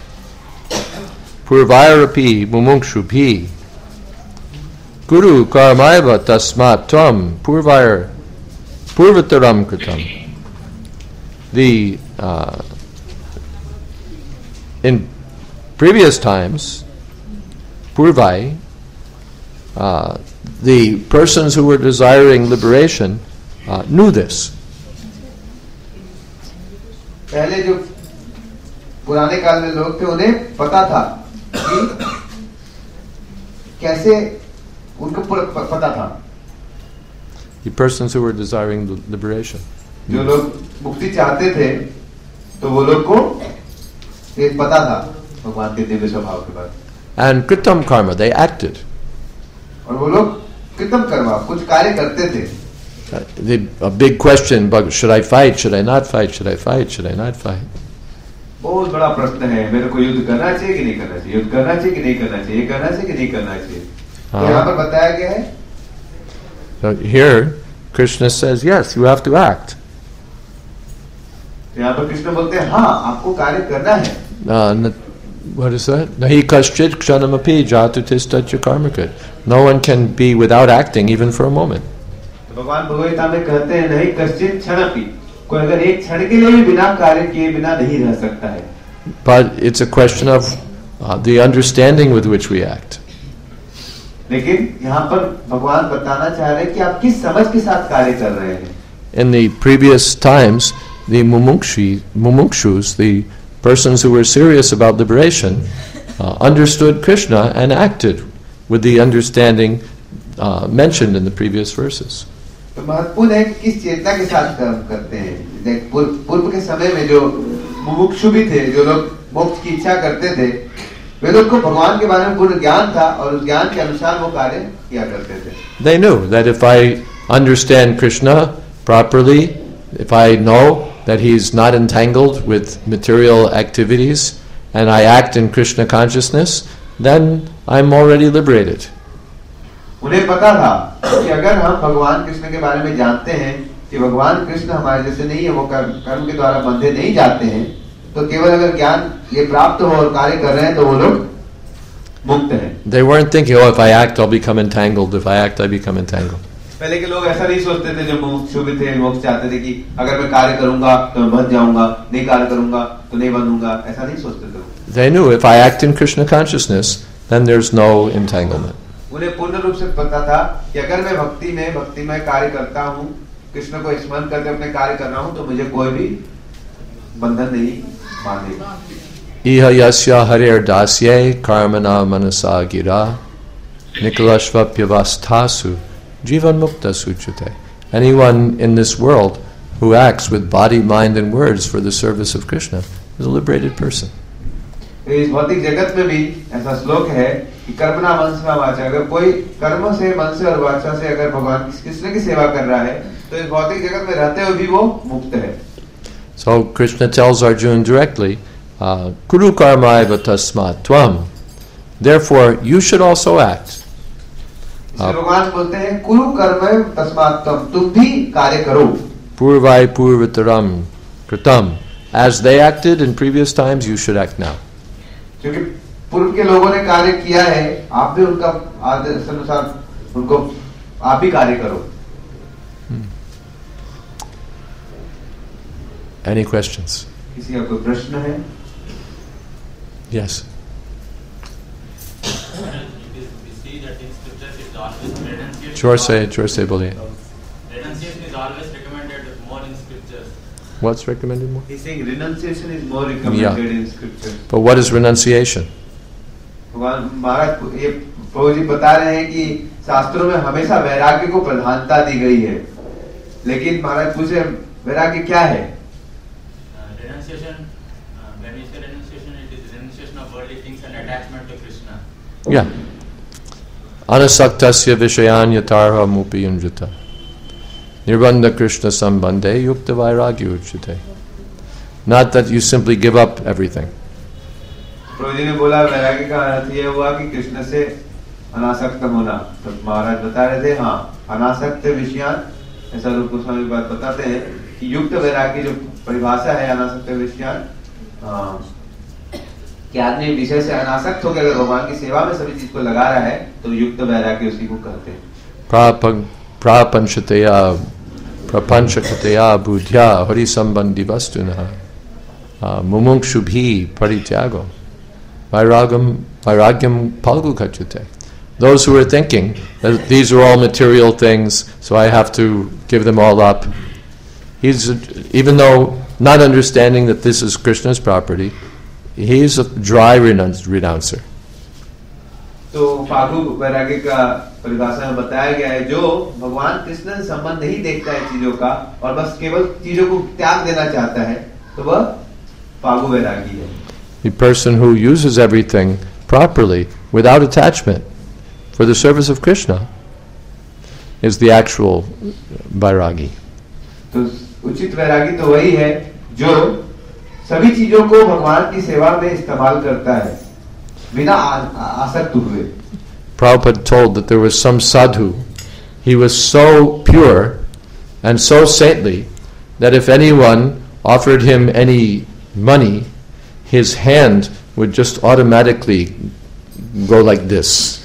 Purvairapi Mumungshubhi Guru Karmaiva Tasmat Tvam Purvataram Katam. In previous times, Purvai, the persons who were desiring liberation knew this. पहले जो पुराने काल में लोग थे उन्हें पता था कि कैसे उनको पता था. The persons who were desiring liberation. जो लोग मुक्ति चाहते थे तो वो लोग को ये पता था भगवान के दिव्य स्वभाव के बारे में. And Kritam Karma, they acted. और वो लोग कृतम कर्मा कुछ कार्य करते थे. A big question, but should I fight? Should I not fight? Should I fight? Should I not fight? बहुत बड़ा प्रश्न है, मेरे को युद्ध करना चाहिए कि नहीं करना चाहिए, युद्ध करना चाहिए कि नहीं करना चाहिए, करना चाहिए कि नहीं करना चाहिए. तो यहाँ पर बताया गया है. So here Krishna says, yes, you have to act. यहाँ पर कृष्ण बोलते हैं हाँ आपको कार्य करना है. What is that? Nahi kaschid kshanamapi jatutistacya karmakit. No one can be without acting even for a moment. भगवान भगवद्गीता में कहते हैं नहीं कश्चित क्षणपि, कोई अगर एक क्षण के लिए भी बिना कार्य किए बिना नहीं रह सकता है. But it's a question of the understanding with which we act. लेकिन यहाँ पर भगवान बताना चाह रहे हैं कि आप किस समझ के साथ कार्य कर रहे हैं. In the previous times, the mumukshus, the persons who were serious about liberation, understood Krishna and acted with the understanding mentioned in the previous verses. तो महत्वपूर्ण है कि किस चेतना के साथ कर्म करते हैं. पूर्व के समय में जो मुमुक्षु भी थे, जो लोग मोक्ष की इच्छा करते थे, वे लोग को भगवान के बारे में पूर्ण ज्ञान था और उस ज्ञान के अनुसार वो कार्य किया करते थे. They knew that if I understand Krishna properly, if I know that he's not entangled with material activities and I act in Krishna consciousness, then I'm already liberated. उन्हें पता था कि अगर हम भगवान कृष्ण के बारे में जानते हैं कि भगवान कृष्ण हमारे जैसे नहीं है, वो कर्म के द्वारा बंधे नहीं जाते हैं, तो केवल अगर ज्ञान ये प्राप्त हो और कार्य कर रहे हैं तो वो लोग मुक्त हैं. They weren't thinking, oh, if I act, I'll become entangled. If I act, I become entangled. पहले के लोग ऐसा नहीं सोचते थे. जो मुमुक्षु भी थे, मोक्ष चाहते थे कि अगर मैं कार्य करूंगा तो मैं बंध जाऊंगा, नहीं कार्य करूंगा तो नहीं बंधूंगा, ऐसा नहीं सोचते थे. They knew if I act in Krishna consciousness, then there's no entanglement. उन्हें पूर्ण रूप से पता था कि अगर मैं भक्ति में कार्य करता हूँ, कृष्ण को स्मरण करके अपने कार्य कर रहा हूँ, तो मुझे कोई भी बंधन नहीं बांधेगा. Iha yasya harir dasye karmana manasa gira nikalashvapyavastasu jivan mukta suchute. Anyone in this world who acts with body, mind and words for the service of Krishna is a liberated person. इस भौतिक जगत में भी ऐसा श्लोक है कि कर्मणा मनसा वाचा, अगर कोई कर्म से, मन से और वाचा से अगर भगवान कृष्ण की सेवा कर रहा है तो इस भौतिक जगत में रहते हुए भी वो मुक्त है. So Krishna tells Arjuna directly, Kuru karmaiva tasmat tvam. Therefore, you should also act. भगवान बोलते हैं कुरु कर्म तस्मात् त्वं, तुम भी कार्य करो. Purvai purvataram kritam. As they acted in previous times, you should act now. क्योंकि पूर्व के लोगों ने कार्य किया है, आप भी उनका आदेश अनुसार उनको आप भी कार्य करो. Any questions? किसी का कोई प्रश्न है? Yes. जोर से बोलिए. Renunciation is always recommended more in scriptures. What's recommended more? He's saying renunciation is more recommended in scripture. But what is renunciation? भगवान महाराज ये प्रभु जी बता रहे हैं कि शास्त्रों में हमेशा वैराग्य को प्रधानता दी गई है, लेकिन महाराज पूछे वैराग्य क्या है? Renunciation, when we say renunciation, it is renunciation of worldly things and attachment to Krishna. Yeah. Anasaktasya vishayan yatarha mupiyunjata. Nirbandha Krishna sambandhe yukta vairagya uchate. Not that you simply give up everything. प्रभु जी ने बोला वैराग्य का अर्थ ये हुआ कि कृष्ण से अनासक्त होना. तो महाराज बता रहे थे हाँ, अनासक्त विषयान, ऐसा रूप गोस्वामी बात बताते हैं कि युक्त वैराग्य जो परिभाषा है अनासक्त विषयान, कि आदमी विषय से अनासक्त होकर अगर भगवान की सेवा में सभी चीज को लगा रहा है तो युक्त वैराग्य उसी को कहते हैं। प्रपंचकतया बुद्ध्या हरि संबंधी वस्तुनः मुमुक्षुभि परित्यागो vairagyam palgu kachute. Those who are thinking that these are all material things, so I have to give them all up. He's, even though not understanding that this is Krishna's property, he's a dry renouncer. तो फागु वैराग्य का परिभाषा में बताया गया है, जो भगवान कृष्ण से संबंध नहीं देखता है चीजों का और बस केवल चीजों को त्याग देना चाहता है, तो वह फागु वैरागी है. The person who uses everything properly without attachment for the service of Krishna is the actual vairagi. तो उचित वैरागी तो वही है जो सभी चीजों को भगवान की सेवा में इस्तेमाल करता है बिना आसक्त हुए. Prabhupada told that there was some sadhu. He was so pure and so saintly that if anyone offered him any money, his hand would just automatically go like this.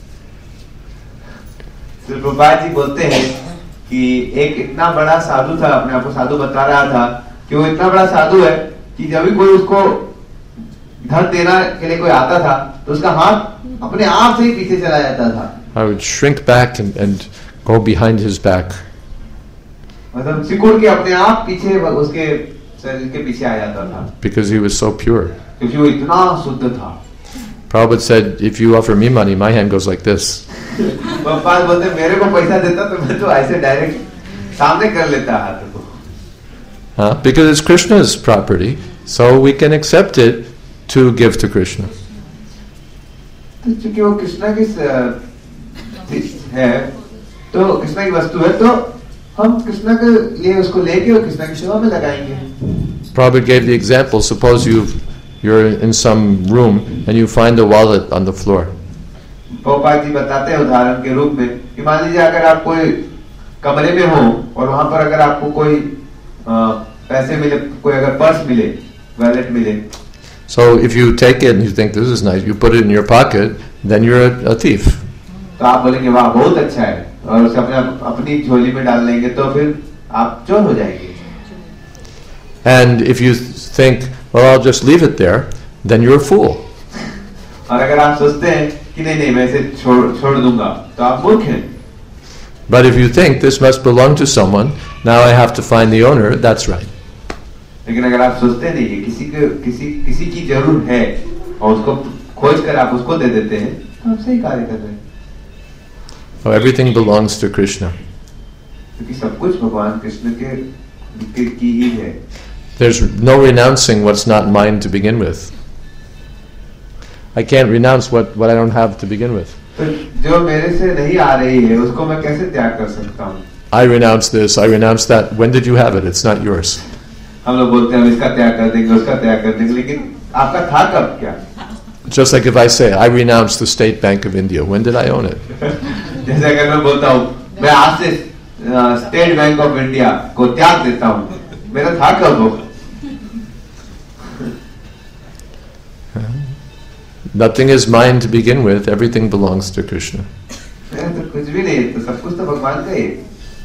Prabhupada ji बोलते हैं कि एक इतना बड़ा साधु था, अपने आप को साधु बता रहा था कि वो इतना बड़ा साधु है कि जब भी कोई उसको धन देना के लिए कोई आता था तो उसका हाथ अपने आप से ही पीछे चला जाता था. I would shrink back and go behind his back. मतलब सिकुड़ के अपने आप पीछे उसके शरीर के पीछे आ जाता था. Because he was so pure. क्योंकि वो इतना शुद्ध था. Prabhupada said, if you offer me money, my hand goes like this. Prabhupada बोलते मेरे को पैसा देता तो मैं तो ऐसे डायरेक्ट सामने कर लेता हाथ को. Because it's Krishna's property, so we can accept it to give to Krishna. तो चूंकि वो कृष्णा की है, तो कृष्णा की वस्तु है, तो हम कृष्णा के लिए उसको लेके और कृष्णा की सेवा में लगाएंगे. Prabhupada gave the example. Suppose you're in some room and you find a wallet on the floor. Prabhupada ji बताते हैं उदाहरण के रूप में कि मान लीजिए अगर आप कोई कमरे में हो और वहां पर अगर आपको कोई पैसे मिले, कोई अगर पर्स मिले, वैलेट मिले. So if you take it and you think this is nice, you put it in your pocket, then you're a thief. तो आप बोलेंगे वाह बहुत अच्छा है और उसे अपनी झोली में डाल लेंगे तो फिर आप चोर हो जाएंगे. And if you think, well, I'll just leave it there, then you're a fool. और अगर आप सोचते हैं कि नहीं मैं इसे छोड़ दूंगा तो आप मूर्ख हैं. But if you think this must belong to someone, now I have to find the owner, that's right. लेकिन अगर आप सोचते नहीं है किसी की जरूर है और उसको खोज कर आप उसको दे देते हैं, तो आप सही कार्य कर रहे हैं. Oh, everything belongs to Krishna. क्योंकि सब कुछ भगवान कृष्ण की ही है. There's no renouncing what's not mine to begin with. I can't renounce what I don't have to begin with. तो जो मेरे से नहीं आ रही है उसको मैं कैसे त्याग कर सकता हूँ? I renounce this, I renounce that. When did you have it? It's not yours. हम लोग बोलते हैं हम इसका त्याग कर देंगे, उसका त्याग कर देंगे, लेकिन आपका था कब क्या? Just like if I say, I renounce the State Bank of India. When did I own it? जैसे अगर मैं बोलता हूँ मैं आज से स्टेट बैंक ऑफ इंडिया को त्याग देता हूँ, मेरा था कब वो? Nothing is mine to begin with. Everything belongs to Krishna. तो कुछ भी नहीं, तो सब कुछ तो भगवान का ही है.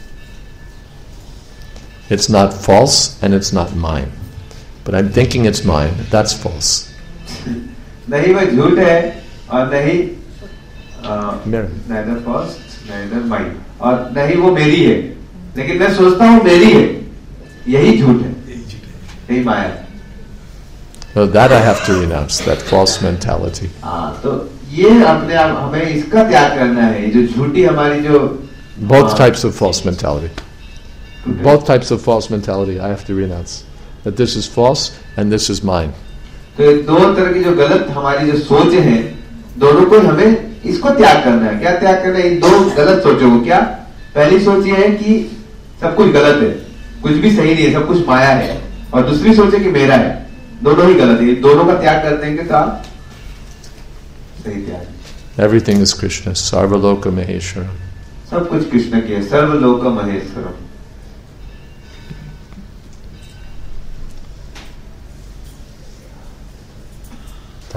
It's not false and it's not mine. But I'm thinking it's mine. That's false. नहीं वो झूठ है और नहीं Neither false, neither mine, और नहीं वो मेरी है, लेकिन मैं सोचता हूँ मेरी है, यही झूठ है, यही माया है. So that I have to renounce, that false mentality. तो ये अपने आप हमें इसका त्याग करना है, जो झूठी हमारी जो both types of false mentality. Both types of false mentality I have to renounce. That this is false and this is mine. तो दो तरह की जो गलत हमारी जो सोच है, दोनों को हमें इसको त्याग करना है. क्या त्याग करना है? इन दो गलत सोचों को. क्या? पहली सोच ये है कि सब कुछ गलत है, कुछ भी सही नहीं है, सब कुछ माया है, और दूसरी सोच है कि मेरा है. दोनों ही गलत है. दोनों का त्याग कर देंगे तो आप सही त्याग. Everything is Krishna. Sarvaloka Maheshwaram. सब कुछ कृष्ण के है. सर्वलोक महेश्वरम.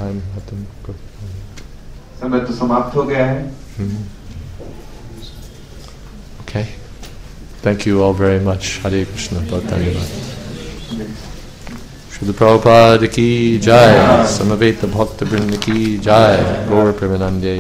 टाइम खत्म कर, समय तो समाप्त हो गया है. Okay. Thank you all very much. Hare Krishna. Dhanyavad. Srila Prabhupada ki jai. Samaveta Bhakta Vrinda ki jai. Gaur Premanande.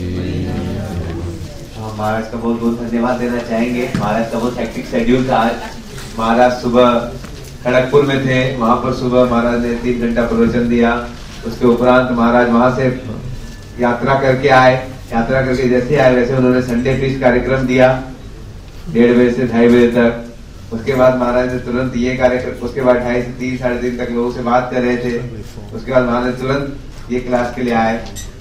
महाराज का बहुत बहुत धन्यवाद देना चाहेंगे. महाराज का बहुत हेक्टिक शेड्यूल था आज. महाराज सुबह खड़गपुर में थे. वहाँ पर सुबह महाराज ने 3 घंटा प्रवचन दिया. उसके उपरांत महाराज वहाँ से यात्रा करके आए. यात्रा करके जैसे आए वैसे उन्होंने संडे फीस्ट कार्यक्रम दिया 1:30 बजे से 2:30 बजे तक. उसके बाद महाराज ने तुरंत ये कार्यक्रम, उसके बाद 2:30 से 3 साढ़े 3 तक लोगों से बात कर रहे थे. उसके बाद महाराज तुरंत ये क्लास के लिए आए.